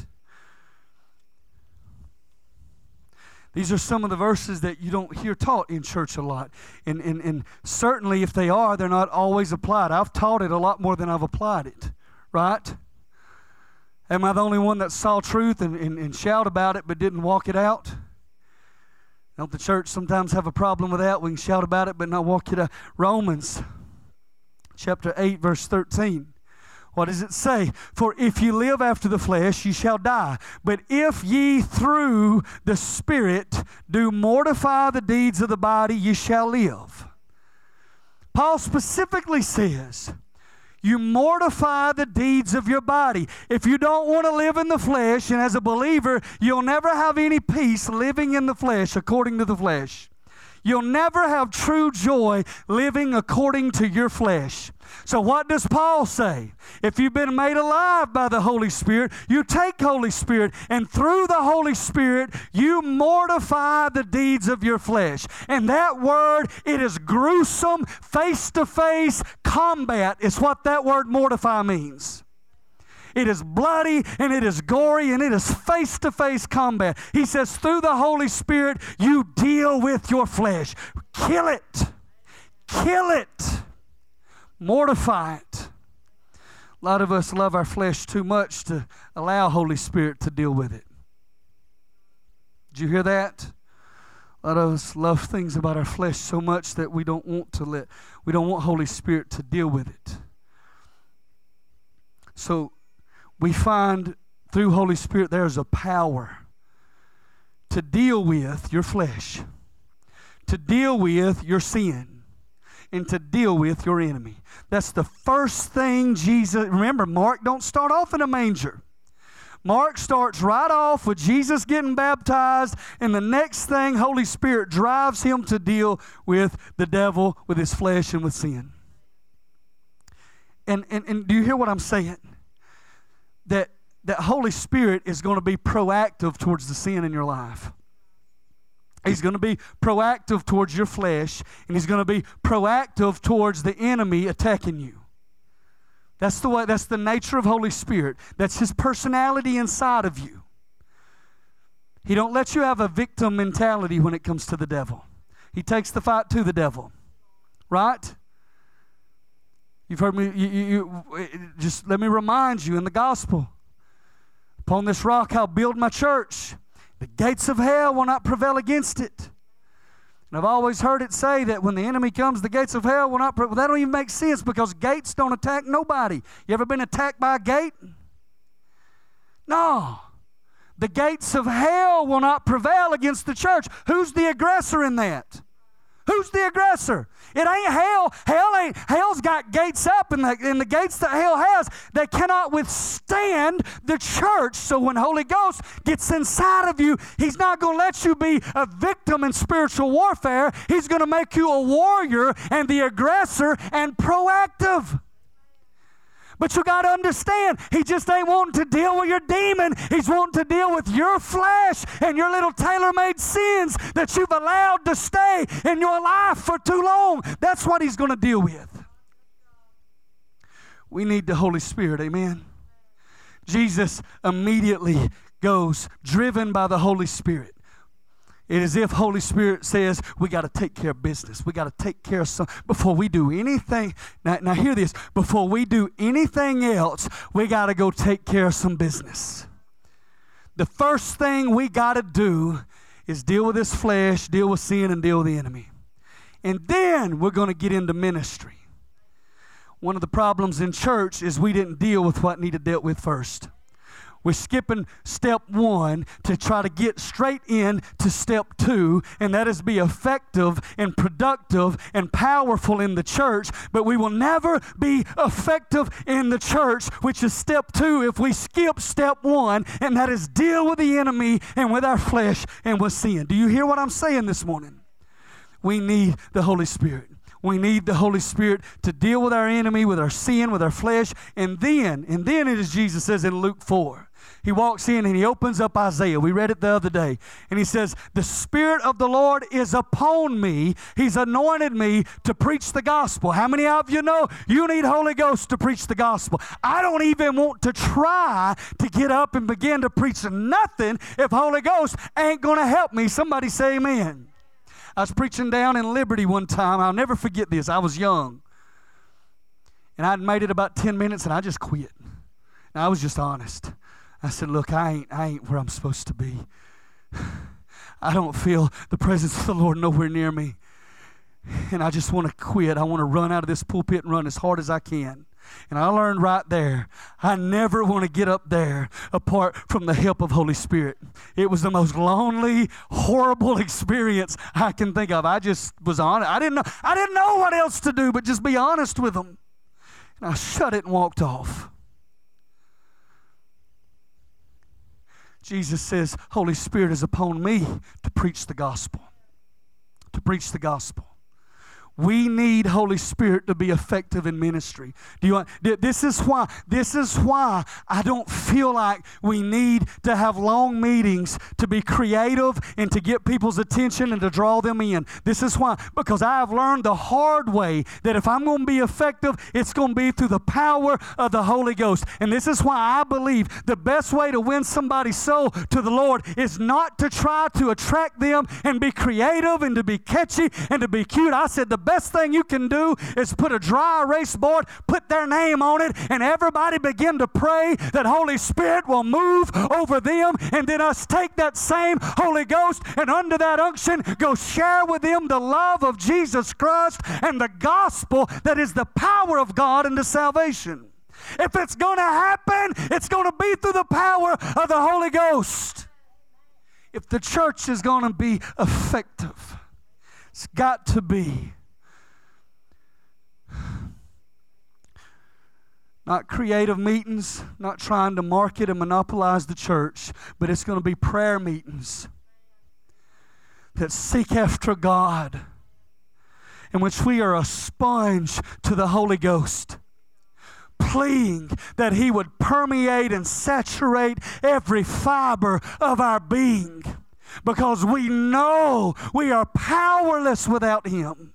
These are some of the verses that you don't hear taught in church a lot. And, and, and certainly if they are, they're not always applied. I've taught it a lot more than I've applied it, right? Am I the only one that saw truth and, and, and shout about it but didn't walk it out? Don't the church sometimes have a problem with that? We can shout about it but not walk it out. Romans chapter eight, verse thirteen. What does it say? For if ye live after the flesh, ye shall die. But if ye through the Spirit do mortify the deeds of the body, ye shall live. Paul specifically says, you mortify the deeds of your body. If you don't want to live in the flesh, and as a believer, you'll never have any peace living in the flesh according to the flesh. You'll never have true joy living according to your flesh. So what does Paul say? If you've been made alive by the Holy Spirit, you take Holy Spirit, and through the Holy Spirit, you mortify the deeds of your flesh. And that word, it is gruesome, face-to-face combat is what that word mortify means. It is bloody and it is gory and it is face-to-face combat. He says, through the Holy Spirit, you deal with your flesh. Kill it. Kill it. Mortify it. A lot of us love our flesh too much to allow Holy Spirit to deal with it. Did you hear that? A lot of us love things about our flesh so much that we don't want to let, we don't want Holy Spirit to deal with it. So we find through Holy Spirit there's a power to deal with your flesh, to deal with your sin, and to deal with your enemy. That's the first thing Jesus, remember, Mark don't start off in a manger. Mark starts right off with Jesus getting baptized, and the next thing, Holy Spirit drives him to deal with the devil, with his flesh, and with sin. And, and, and do you hear what I'm saying? That, that Holy Spirit is going to be proactive towards the sin in your life. He's going to be proactive towards your flesh, and he's going to be proactive towards the enemy attacking you. That's the way, that's the nature of Holy Spirit. That's his personality inside of you. He don't let you have a victim mentality when it comes to the devil. He takes the fight to the devil. Right? You've heard me, you, you, you, just let me remind you in the gospel. Upon this rock I'll build my church. The gates of hell will not prevail against it. And I've always heard it say that when the enemy comes, the gates of hell will not prevail. Well, that don't even make sense because gates don't attack nobody. You ever been attacked by a gate? No. The gates of hell will not prevail against the church. Who's the aggressor in that? Who's the aggressor? It ain't hell. Hell ain't. Hell's got gates up, and the, and the gates that hell has, they cannot withstand the church. So when Holy Ghost gets inside of you, he's not going to let you be a victim in spiritual warfare. He's going to make you a warrior and the aggressor and proactive. But you got to understand, he just ain't wanting to deal with your demon. He's wanting to deal with your flesh and your little tailor-made sins that you've allowed to stay in your life for too long. That's what he's going to deal with. We need the Holy Spirit, amen? Jesus immediately goes, driven by the Holy Spirit. It is as if Holy Spirit says, we got to take care of business. We got to take care of some, before we do anything. Now, now hear this. Before we do anything else, we got to go take care of some business. The first thing we got to do is deal with this flesh, deal with sin, and deal with the enemy. And then we're going to get into ministry. One of the problems in church is we didn't deal with what needed dealt with first. We're skipping step one to try to get straight in to step two, and that is be effective and productive and powerful in the church. But we will never be effective in the church, which is step two, if we skip step one, and that is deal with the enemy and with our flesh and with sin. Do you hear what I'm saying this morning? We need the Holy Spirit. We need the Holy Spirit to deal with our enemy, with our sin, with our flesh. And then, and then it is Jesus says in Luke four, he walks in and he opens up Isaiah. We read it the other day. And he says, the Spirit of the Lord is upon me. He's anointed me to preach the gospel. How many of you know you need Holy Ghost to preach the gospel? I don't even want to try to get up and begin to preach nothing if Holy Ghost ain't going to help me. Somebody say amen. I was preaching down in Liberty one time. I'll never forget this. I was young. And I'd made it about ten minutes and I just quit. And I was just honest. I said, look, I ain't, I ain't where I'm supposed to be. I don't feel the presence of the Lord nowhere near me. And I just want to quit. I want to run out of this pulpit and run as hard as I can. And I learned right there, I never want to get up there apart from the help of Holy Spirit. It was the most lonely, horrible experience I can think of. I just was honest. I didn't know, I didn't know what else to do but just be honest with them. And I shut it and walked off. Jesus says, Holy Spirit is upon me to preach the gospel. To preach the gospel. We need Holy Spirit to be effective in ministry. Do you want, this is why, this is why I don't feel like we need to have long meetings to be creative and to get people's attention and to draw them in. This is why, because I have learned the hard way that if I'm going to be effective, it's going to be through the power of the Holy Ghost. And this is why I believe the best way to win somebody's soul to the Lord is not to try to attract them and be creative and to be catchy and to be cute. I said the best thing you can do is put a dry erase board, put their name on it, and everybody begin to pray that Holy Spirit will move over them, and then us take that same Holy Ghost and under that unction go share with them the love of Jesus Christ and the gospel that is the power of God into salvation. If it's going to happen, it's going to be through the power of the Holy Ghost. If the church is going to be effective, it's got to be not creative meetings, not trying to market and monopolize the church, but it's going to be prayer meetings that seek after God, in which we are a sponge to the Holy Ghost, pleading that He would permeate and saturate every fiber of our being, because we know we are powerless without Him.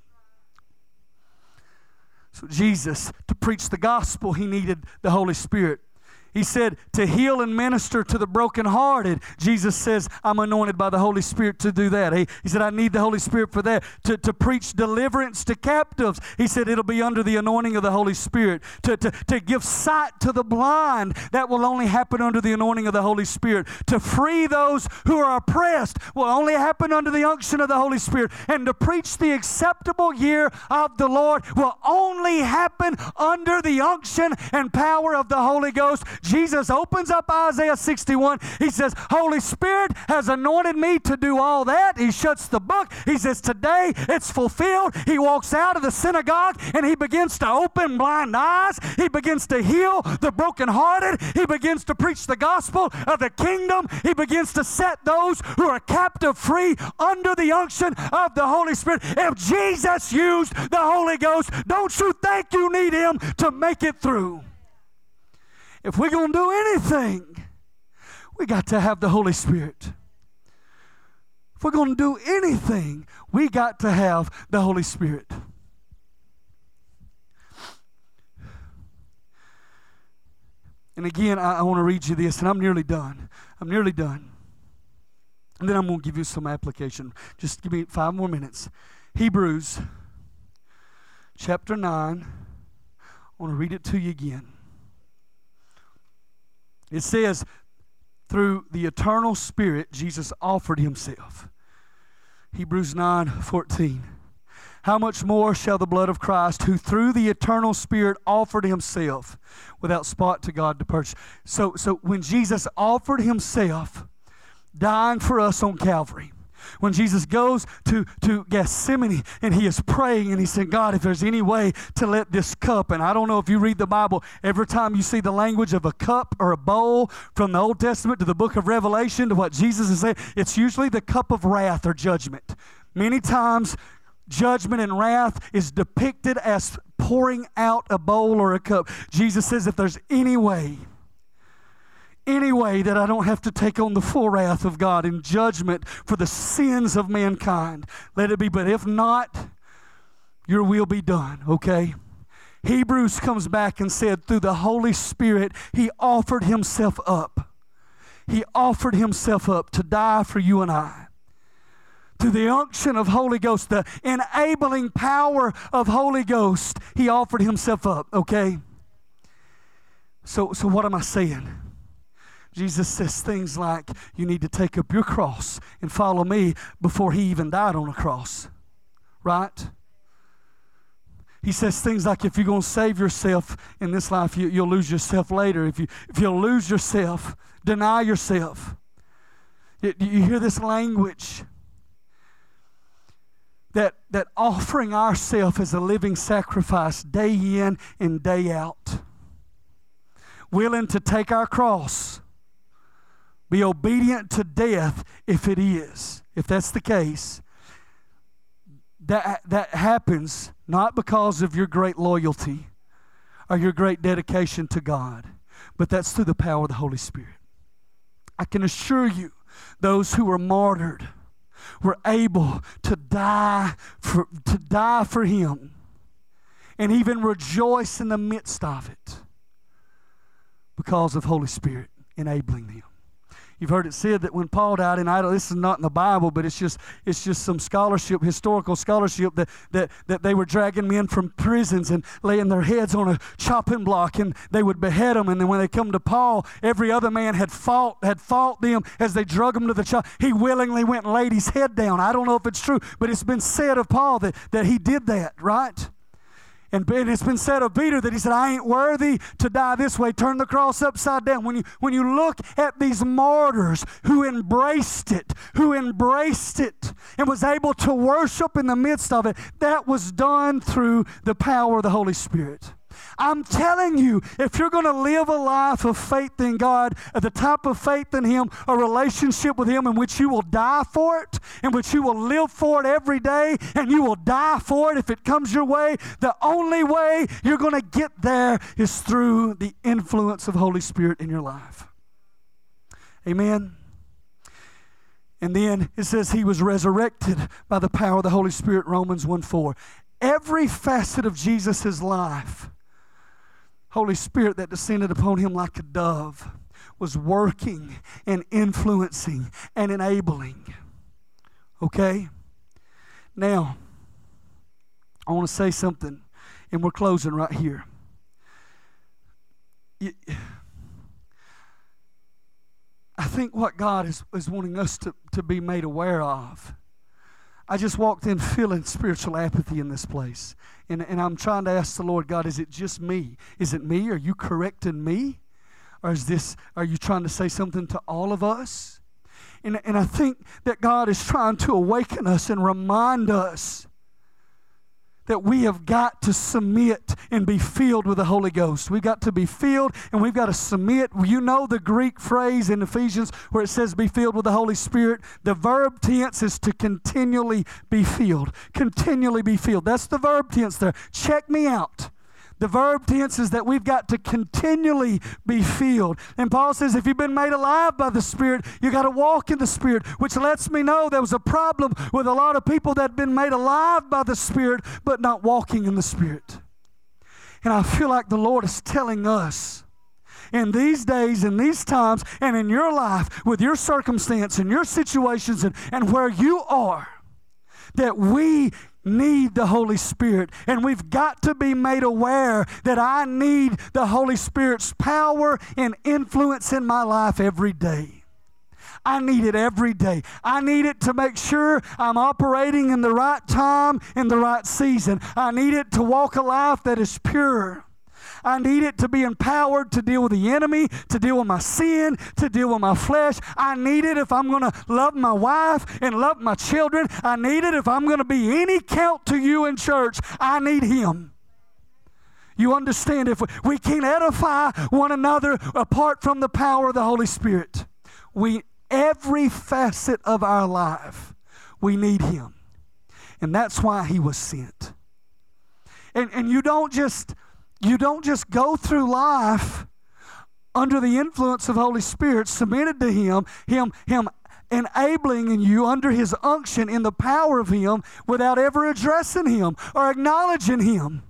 So Jesus, to preach the gospel, He needed the Holy Spirit. He said to heal and minister to the brokenhearted. Jesus says, I'm anointed by the Holy Spirit to do that. He, he said, I need the Holy Spirit for that. To, to preach deliverance to captives. He said, it'll be under the anointing of the Holy Spirit. To, to, to give sight to the blind. That will only happen under the anointing of the Holy Spirit. To free those who are oppressed will only happen under the unction of the Holy Spirit. And to preach the acceptable year of the Lord will only happen under the unction and power of the Holy Ghost. Jesus opens up Isaiah sixty-one. He says, Holy Spirit has anointed me to do all that. He shuts the book. He says, today it's fulfilled. He walks out of the synagogue and He begins to open blind eyes. He begins to heal the brokenhearted. He begins to preach the gospel of the kingdom. He begins to set those who are captive free under the unction of the Holy Spirit. If Jesus used the Holy Ghost, don't you think you need Him to make it through? If we're going to do anything, we got to have the Holy Spirit. If we're going to do anything, we got to have the Holy Spirit. And again, I, I want to read you this, and I'm nearly done. I'm nearly done. And then I'm going to give you some application. Just give me five more minutes. Hebrews chapter nine. I want to read it to you again. It says, through the eternal Spirit, Jesus offered Himself. Hebrews nine fourteen. How much more shall the blood of Christ, who through the eternal Spirit offered Himself without spot to God to purchase. So, so when Jesus offered Himself, dying for us on Calvary, when Jesus goes to, to Gethsemane and He is praying and He said, God, if there's any way to let this cup, and I don't know if you read the Bible, every time you see the language of a cup or a bowl from the Old Testament to the book of Revelation to what Jesus is saying, it's usually the cup of wrath or judgment. Many times, judgment and wrath is depicted as pouring out a bowl or a cup. Jesus says, if there's any way, any way that I don't have to take on the full wrath of God in judgment for the sins of mankind, let it be. But if not, your will be done, okay? Hebrews comes back and said, through the Holy Spirit, He offered Himself up. He offered Himself up to die for you and I. Through the unction of Holy Ghost, the enabling power of Holy Ghost, He offered Himself up, okay? So, so what am I saying? Jesus says things like, you need to take up your cross and follow me before He even died on a cross, right? He says things like, if you're going to save yourself in this life, you, you'll lose yourself later. If, you, if you'll lose yourself, deny yourself. You, you hear this language? That, that offering ourselves as a living sacrifice day in and day out. Willing to take our cross. Be obedient to death if it is. If that's the case, that, that happens not because of your great loyalty or your great dedication to God, but that's through the power of the Holy Spirit. I can assure you, those who were martyred were able to die for, to die for Him and even rejoice in the midst of it because of Holy Spirit enabling them. You've heard it said that when Paul died in Idle, this is not in the Bible, but it's just it's just some scholarship, historical scholarship, that, that, that they were dragging men from prisons and laying their heads on a chopping block, and they would behead them. And then when they come to Paul, every other man had fought had fought them as they drug him to the chop. He willingly went and laid his head down. I don't know if it's true, but it's been said of Paul that, that he did that, right? And it's been said of Peter that he said, I ain't worthy to die this way. Turn the cross upside down. When you, when you look at these martyrs who embraced it, who embraced it and was able to worship in the midst of it, that was done through the power of the Holy Spirit. I'm telling you, if you're going to live a life of faith in God, the type of faith in Him, a relationship with Him in which you will die for it, in which you will live for it every day, and you will die for it if it comes your way, the only way you're going to get there is through the influence of Holy Spirit in your life. Amen? And then it says He was resurrected by the power of the Holy Spirit, Romans one four. Every facet of Jesus' life, Holy Spirit that descended upon Him like a dove was working and influencing and enabling. Okay? Now, I want to say something, and we're closing right here. I think what God is, is wanting us to, to be made aware of. I just walked in feeling spiritual apathy in this place. And, and I'm trying to ask the Lord, God, is it just me? Is it me? Are you correcting me? Or is this, are you trying to say something to all of us? And, and I think that God is trying to awaken us and remind us that we have got to submit and be filled with the Holy Ghost. We've got to be filled and we've got to submit. You know the Greek phrase in Ephesians where it says be filled with the Holy Spirit. The verb tense is to continually be filled. Continually be filled. That's the verb tense there. Check me out. The verb tense is that we've got to continually be filled. And Paul says if you've been made alive by the Spirit, you got to walk in the Spirit, which lets me know there was a problem with a lot of people that had been made alive by the Spirit, but not walking in the Spirit. And I feel like the Lord is telling us in these days, in these times, and in your life, with your circumstance and your situations and, and where you are, that we need the Holy Spirit, and we've got to be made aware that I need the Holy Spirit's power and influence in my life every day. I need it every day. I need it to make sure I'm operating in the right time, in the right season. I need it to walk a life that is pure. I need it to be empowered to deal with the enemy, to deal with my sin, to deal with my flesh. I need it if I'm going to love my wife and love my children. I need it if I'm going to be any count to you in church. I need Him. You understand, if we, we can't edify one another apart from the power of the Holy Spirit. We, every facet of our life, we need Him. And that's why He was sent. And, and you don't just... You don't just go through life under the influence of Holy Spirit, submitted to Him, Him, Him enabling in you under His unction in the power of Him without ever addressing Him or acknowledging Him.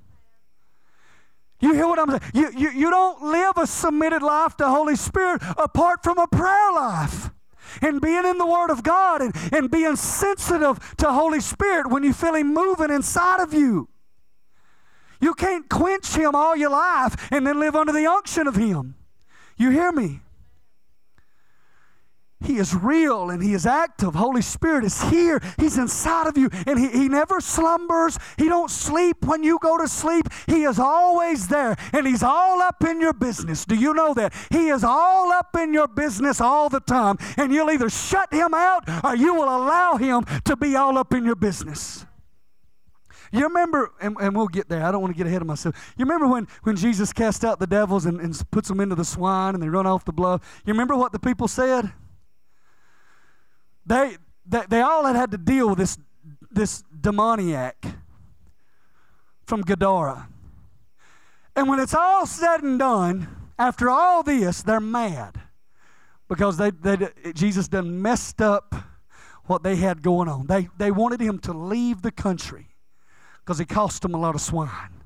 You hear what I'm saying? You, you, you don't live a submitted life to Holy Spirit apart from a prayer life. And being in the Word of God and, and being sensitive to Holy Spirit when you feel Him moving inside of you. You can't quench Him all your life and then live under the unction of Him. You hear me? He is real and He is active. Holy Spirit is here. He's inside of you. And He, he never slumbers. He don't sleep when you go to sleep. He is always there. And He's all up in your business. Do you know that? He is all up in your business all the time. And you'll either shut Him out or you will allow Him to be all up in your business. You remember, and, and we'll get there. I don't want to get ahead of myself. You remember when, when Jesus cast out the devils and, and puts them into the swine and they run off the bluff? You remember what the people said? They, they, they all had had to deal with this, this demoniac from Gadara. And when it's all said and done, after all this, they're mad because they, they Jesus done messed up what they had going on. They, they wanted him to leave the country because it cost them a lot of swine.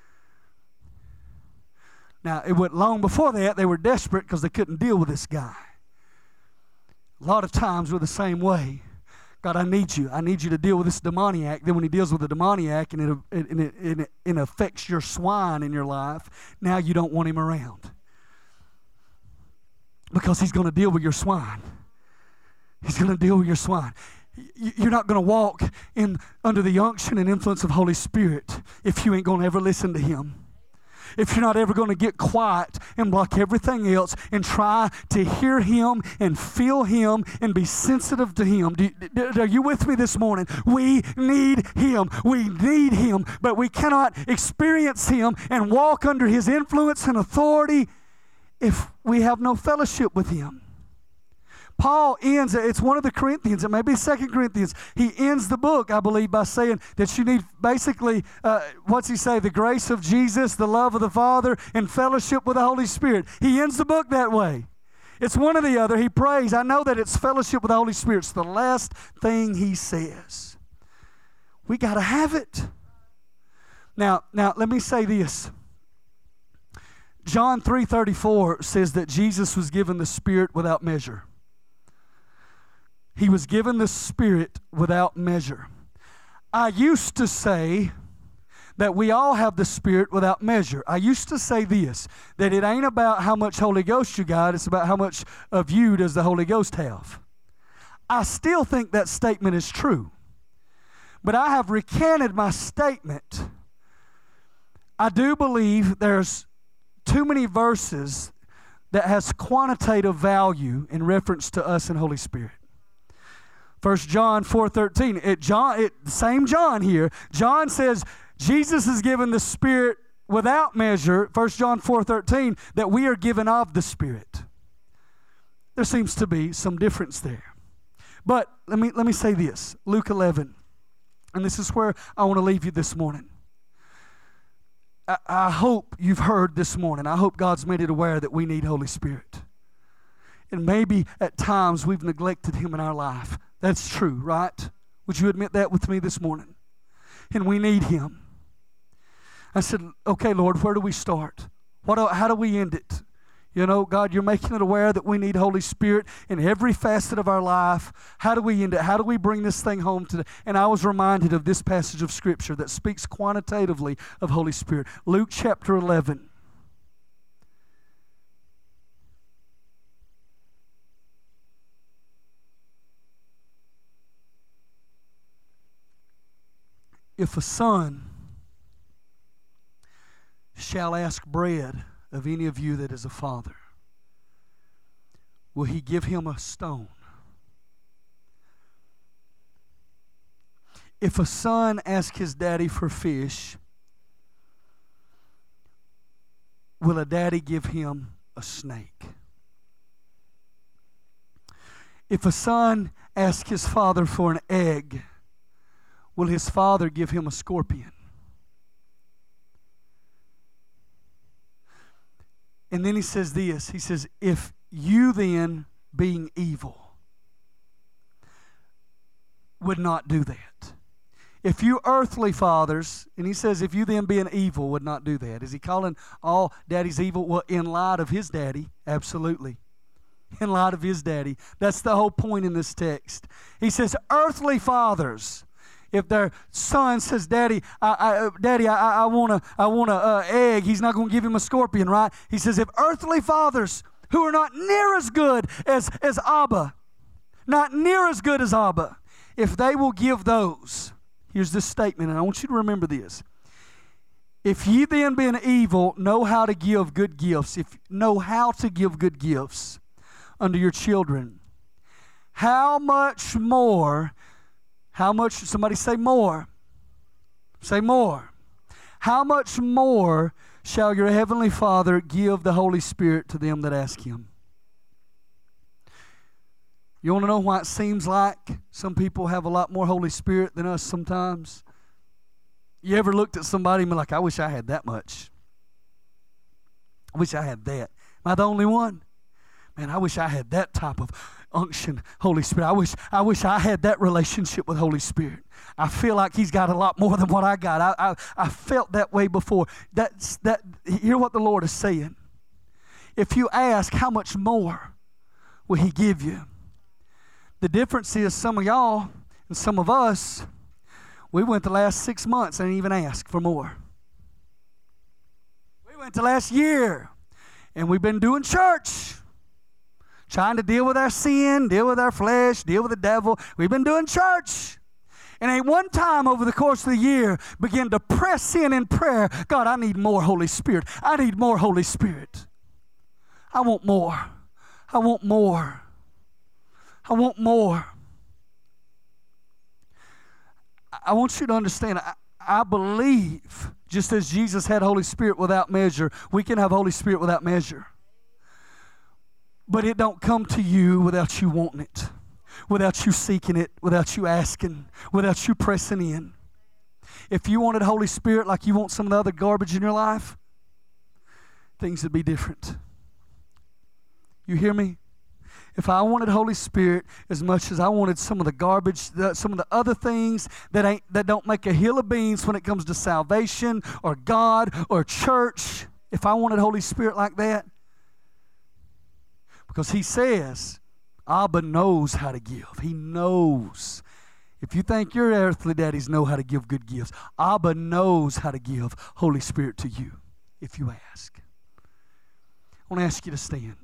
Now, it went long before that. They were desperate because they couldn't deal with this guy. A lot of times we're the same way. God, I need you. I need you to deal with this demoniac. Then when he deals with the demoniac and it, it, and it, and it, it affects your swine in your life, now you don't want him around. Because he's going to deal with your swine. He's going to deal with your swine. You're not going to walk in under the unction and influence of Holy Spirit if you ain't going to ever listen to him. If you're not ever going to get quiet and block everything else and try to hear him and feel him and be sensitive to him. Do you, are you with me this morning? We need him. We need him, but we cannot experience him and walk under his influence and authority if we have no fellowship with him. Paul ends, it's one of the Corinthians, it may be Second Corinthians. He ends the book, I believe, by saying that you need basically, uh, what's he say, the grace of Jesus, the love of the Father, and fellowship with the Holy Spirit. He ends the book that way. It's one or the other. He prays. I know that it's fellowship with the Holy Spirit. It's the last thing he says. We got to have it. Now, now, let me say this. John three thirty-four says that Jesus was given the Spirit without measure. He was given the Spirit without measure. I used to say that we all have the Spirit without measure. I used to say this, that it ain't about how much Holy Ghost you got, it's about how much of you does the Holy Ghost have. I still think that statement is true. But I have recanted my statement. I do believe there's too many verses that has quantitative value in reference to us and Holy Spirit. First John four thirteen. It John, it, same John here. John says Jesus is given the Spirit without measure. First John four thirteen. That we are given of the Spirit. There seems to be some difference there. But let me let me say this. Luke eleven, and this is where I want to leave you this morning. I, I hope you've heard this morning. I hope God's made it aware that we need Holy Spirit. And maybe at times we've neglected him in our life. That's true, right? Would you admit that with me this morning? And we need him. I said, okay, Lord, where do we start? What? Do, how do we end it? You know, God, you're making it aware that we need Holy Spirit in every facet of our life. How do we end it? How do we bring this thing home today? And I was reminded of this passage of Scripture that speaks quantitatively of Holy Spirit. Luke chapter eleven. If a son shall ask bread of any of you that is a father, will he give him a stone? If a son ask his daddy for fish, will a daddy give him a snake? If a son ask his father for an egg, will his father give him a scorpion? And then he says this. He says, if you then, being evil, would not do that. If you earthly fathers, and he says, if you then being evil would not do that. Is he calling all daddies evil? Well, in light of his daddy, absolutely. In light of his daddy. That's the whole point in this text. He says, earthly fathers, if their son says, Daddy, I, I, Daddy, I, I want a, I want a uh, egg, he's not going to give him a scorpion, right? He says, if earthly fathers who are not near as good as, as Abba, not near as good as Abba, if they will give those, here's this statement, and I want you to remember this. If ye then being evil know how to give good gifts, if know how to give good gifts unto your children, how much more How much, somebody say more. Say more. How much more shall your heavenly Father give the Holy Spirit to them that ask him? You want to know why it seems like some people have a lot more Holy Spirit than us sometimes? You ever looked at somebody and been like, I wish I had that much. I wish I had that. Am I the only one? Man, I wish I had that type of unction, Holy Spirit. I wish I wish I had that relationship with Holy Spirit. I feel like He's got a lot more than what I got. I I, I felt that way before. That's that. Hear what the Lord is saying. If you ask, how much more will He give you? The difference is some of y'all and some of us, we went the last six months and didn't even ask for more. We went the last year and we've been doing church, trying to deal with our sin, deal with our flesh, deal with the devil. We've been doing church. And at one time over the course of the year, begin to press in in prayer. God, I need more Holy Spirit. I need more Holy Spirit. I want more. I want more. I want more. I want you to understand, I, I believe, just as Jesus had Holy Spirit without measure, we can have Holy Spirit without measure. But it don't come to you without you wanting it, without you seeking it, without you asking, without you pressing in. If you wanted Holy Spirit like you want some of the other garbage in your life, things would be different. You hear me? If I wanted Holy Spirit as much as I wanted some of the garbage, the, some of the other things that ain't that don't make a hill of beans when it comes to salvation or God or church, if I wanted Holy Spirit like that, because He says, Abba knows how to give. He knows. If you think your earthly daddies know how to give good gifts, Abba knows how to give Holy Spirit to you if you ask. I want to ask you to stand.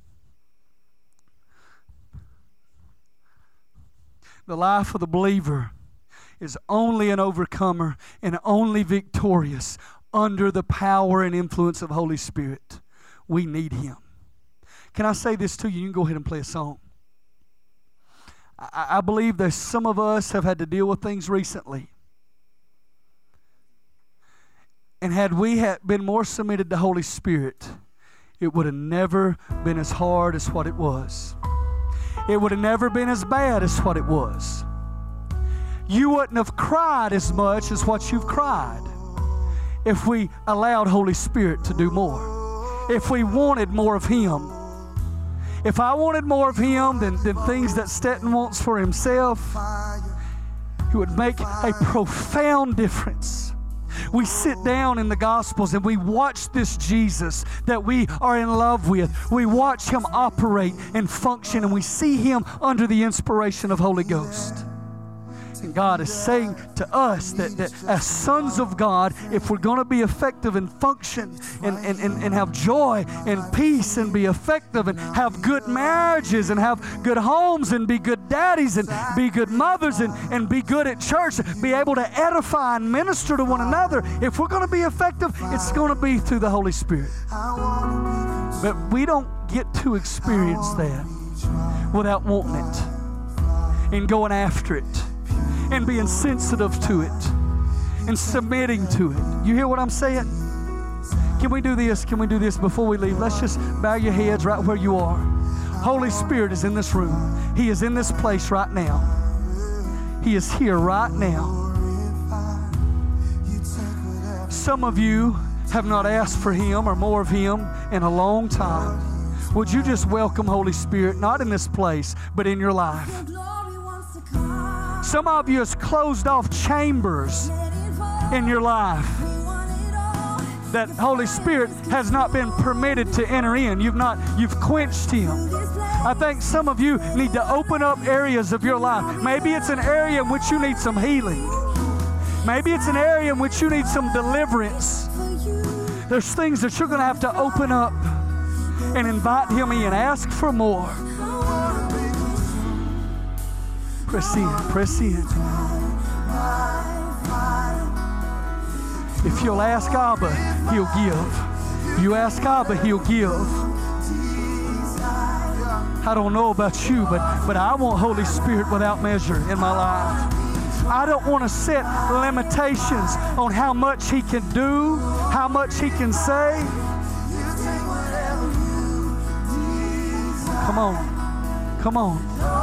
The life of the believer is only an overcomer and only victorious under the power and influence of Holy Spirit. We need Him. Can I say this to you? You can go ahead and play a song. I, I believe that some of us have had to deal with things recently. And had we had been more submitted to Holy Spirit, it would have never been as hard as what it was. It would have never been as bad as what it was. You wouldn't have cried as much as what you've cried if we allowed Holy Spirit to do more. If we wanted more of Him. If I wanted more of Him than, than things that Stetton wants for himself, it would make a profound difference. We sit down in the Gospels and we watch this Jesus that we are in love with. We watch Him operate and function, and we see Him under the inspiration of Holy Ghost. And God is saying to us that, that as sons of God, if we're going to be effective and function and, and, and, and have joy and peace and be effective and have good marriages and have good homes and be good daddies and be good mothers and, and be good at church, be able to edify and minister to one another, if we're going to be effective, it's going to be through the Holy Spirit. But we don't get to experience that without wanting it and going after it and being sensitive to it and submitting to it. You hear what I'm saying? Can we do this? Can we do this before we leave? Let's just bow your heads right where you are. Holy Spirit is in this room. He is in this place right now. He is here right now. Some of you have not asked for Him or more of Him in a long time. Would you just welcome Holy Spirit, not in this place, but in your life? Some of you has closed off chambers in your life that Holy Spirit has not been permitted to enter in. You've not, you've quenched Him. I think some of you need to open up areas of your life. Maybe it's an area in which you need some healing. Maybe it's an area in which you need some deliverance. There's things that you're going to have to open up and invite Him in. Ask for more. Press in, press in. If you'll ask Abba, He'll give. You ask Abba, He'll give. I don't know about you, but, but I want Holy Spirit without measure in my life. I don't want to set limitations on how much He can do, how much He can say. Come on. Come on.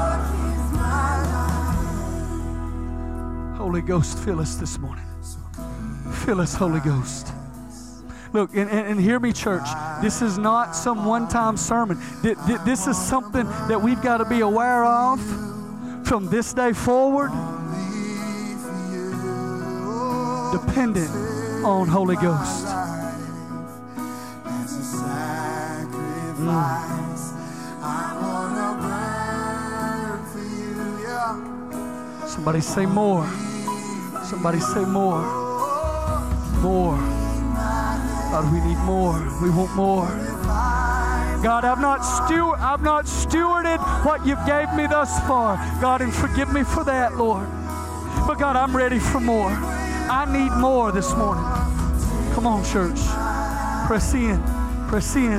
Holy Ghost, fill us this morning. Fill us, Holy Ghost. Look, and, and, and hear me, church. This is not some one-time sermon. This is something that we've got to be aware of from this day forward. Dependent on Holy Ghost. Mm. Somebody say more. Somebody say more. More. God, we need more. We want more. God, I've not steward, I've not stewarded what you've gave me thus far. God, and forgive me for that, Lord. But God, I'm ready for more. I need more this morning. Come on, church. Press in. Press in.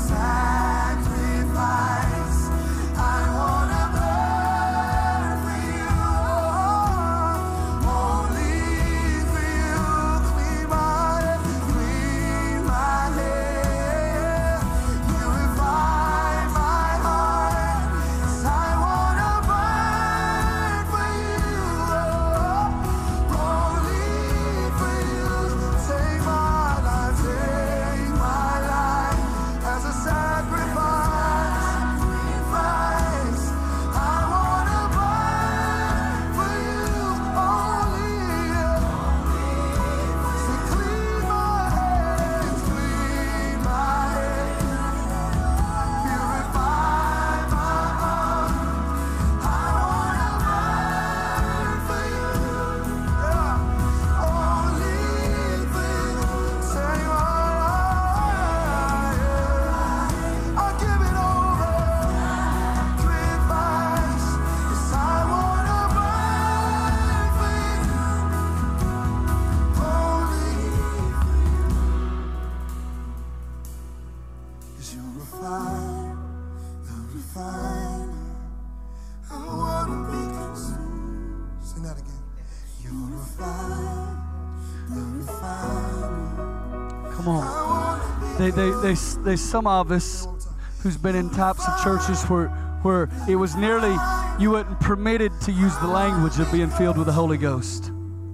They, they, they, they, some of us who's been in types of churches where, where it was nearly, you weren't permitted to use the language of being filled with the Holy Ghost.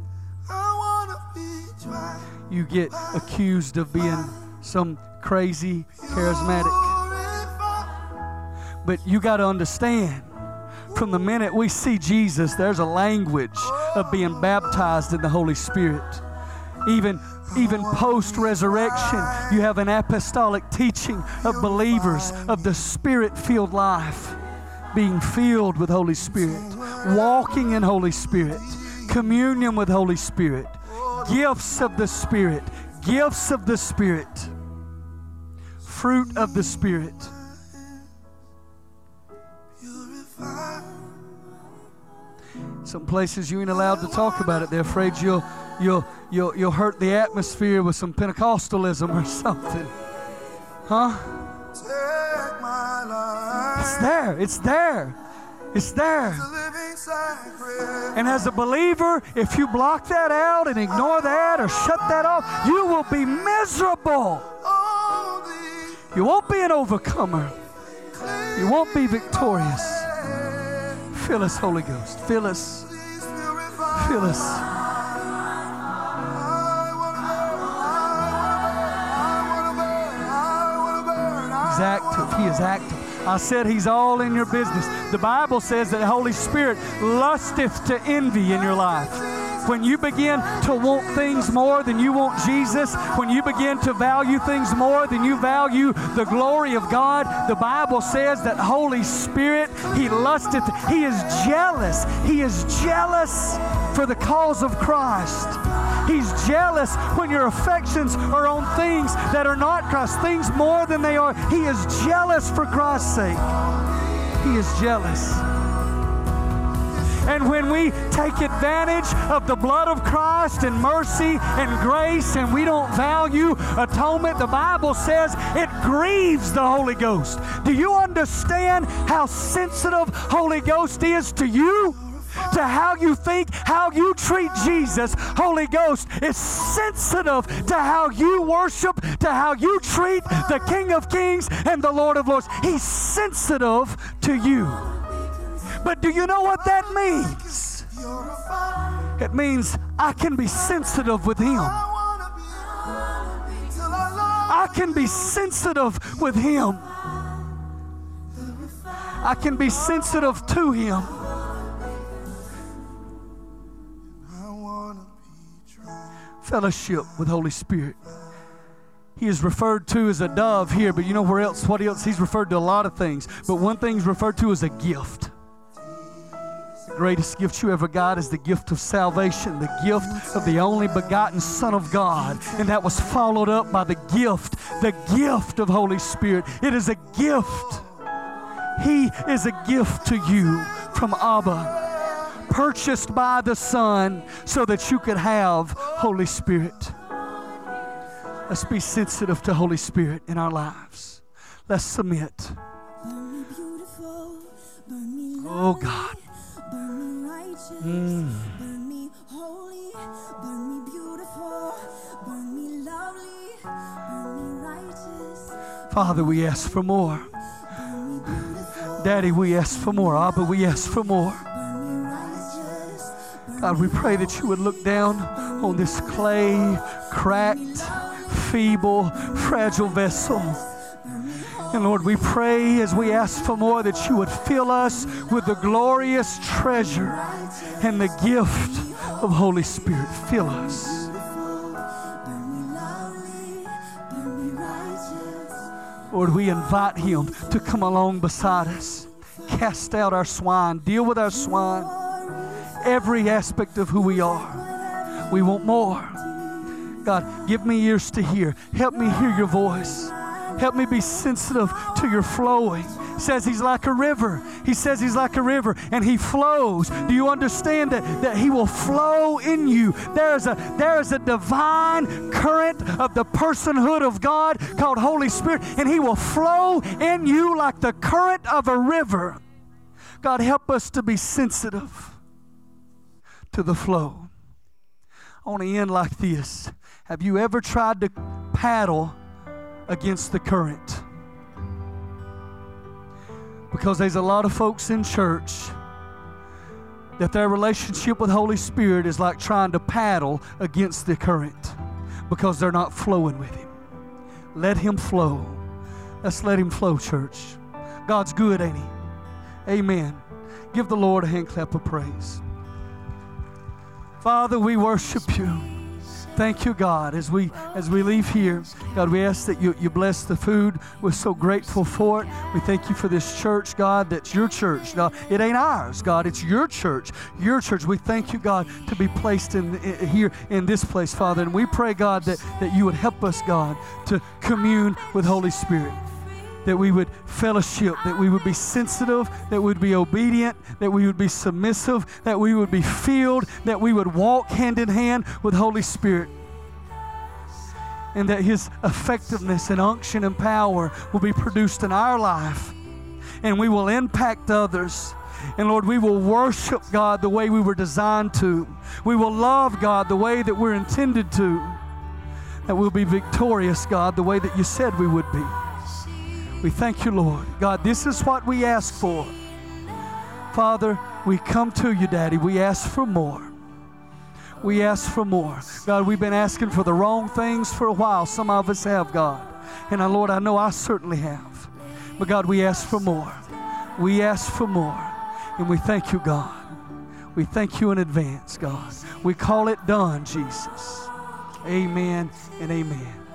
You get accused of being some crazy charismatic. But you got to understand, from the minute we see Jesus, there's a language of being baptized in the Holy Spirit. Even Even post-resurrection, you have an apostolic teaching of believers of the Spirit-filled life, being filled with Holy Spirit, walking in Holy Spirit, communion with Holy Spirit, gifts of the Spirit, gifts of the Spirit, fruit of the Spirit. Some places you ain't allowed to talk about it. They're afraid you'll you'll you'll you'll hurt the atmosphere with some Pentecostalism or something. Huh? It's there. It's there. It's there. And as a believer, if you block that out and ignore that or shut that off, you will be miserable. You won't be an overcomer. You won't be victorious. Fill us, Holy Ghost. Fill us. Fill us. He's active. He is active. I said He's all in your business. The Bible says that the Holy Spirit lusteth to envy in your life. When you begin to want things more than you want Jesus, when you begin to value things more than you value the glory of God, the Bible says that Holy Spirit, He lusteth, He is jealous. He is jealous for the cause of Christ. He's jealous when your affections are on things that are not Christ, things more than they are. He is jealous for Christ's sake. He is jealous. And when we take advantage of the blood of Christ and mercy and grace and we don't value atonement, the Bible says it grieves the Holy Ghost. Do you understand how sensitive Holy Ghost is to you? To to how you think, how you treat Jesus. Holy Ghost is sensitive to how you worship, to how you treat the King of Kings and the Lord of Lords. He's sensitive to you. But do you know what that means? It means I can be sensitive with Him. I can be sensitive with Him. I can be sensitive to Him. Fellowship with Holy Spirit. He is referred to as a dove here, but you know where else? What else? He's referred to a lot of things, but one thing he's referred to as a gift. The greatest gift you ever got is the gift of salvation, the gift of the only begotten Son of God, and that was followed up by the gift, the gift of Holy Spirit. It is a gift. He is a gift to you from Abba, purchased by the Son so that you could have Holy Spirit. Let's be sensitive to Holy Spirit in our lives. Let's submit. Oh God. Mm. Father, we ask for more. Daddy, we ask for more. Abba, we ask for more. God, we pray that you would look down on this clay, cracked, feeble, fragile vessel. And Lord, we pray as we ask for more that you would fill us with the glorious treasure and the gift of Holy Spirit. Fill us. Lord, we invite Him to come along beside us. Cast out our swine. Deal with our swine. Every aspect of who we are. We want more. God, give me ears to hear. Help me hear your voice. Help me be sensitive to your flowing. He says He's like a river. He says He's like a river and He flows. Do you understand that, that He will flow in you? There is a, there is a divine current of the personhood of God called Holy Spirit, and He will flow in you like the current of a river. God, help us to be sensitive to the flow. I want to end like this. Have you ever tried to paddle against the current? Because there's a lot of folks in church that their relationship with Holy Spirit is like trying to paddle against the current because they're not flowing with Him. Let Him flow. Let's let Him flow, church. God's good, ain't He? Amen. Give the Lord a hand clap of praise. Father, we worship you. Thank you, God, as we as we leave here. God, we ask that you, you bless the food. We're so grateful for it. We thank you for this church, God, that's your church. God, it ain't ours, God. It's your church, your church. We thank you, God, to be placed in, in here in this place, Father. And we pray, God, that, that you would help us, God, to commune with Holy Spirit. That we would fellowship, that we would be sensitive, that we would be obedient, that we would be submissive, that we would be filled, that we would walk hand in hand with Holy Spirit. And that His effectiveness and unction and power will be produced in our life. And we will impact others. And Lord, we will worship God the way we were designed to. We will love God the way that we're intended to. That we'll be victorious, God, the way that you said we would be. We thank you, Lord. God, this is what we ask for. Father, we come to you, Daddy. We ask for more. We ask for more. God, we've been asking for the wrong things for a while. Some of us have, God. And, uh, Lord, I know I certainly have. But, God, we ask for more. We ask for more. And we thank you, God. We thank you in advance, God. We call it done, Jesus. Amen and amen.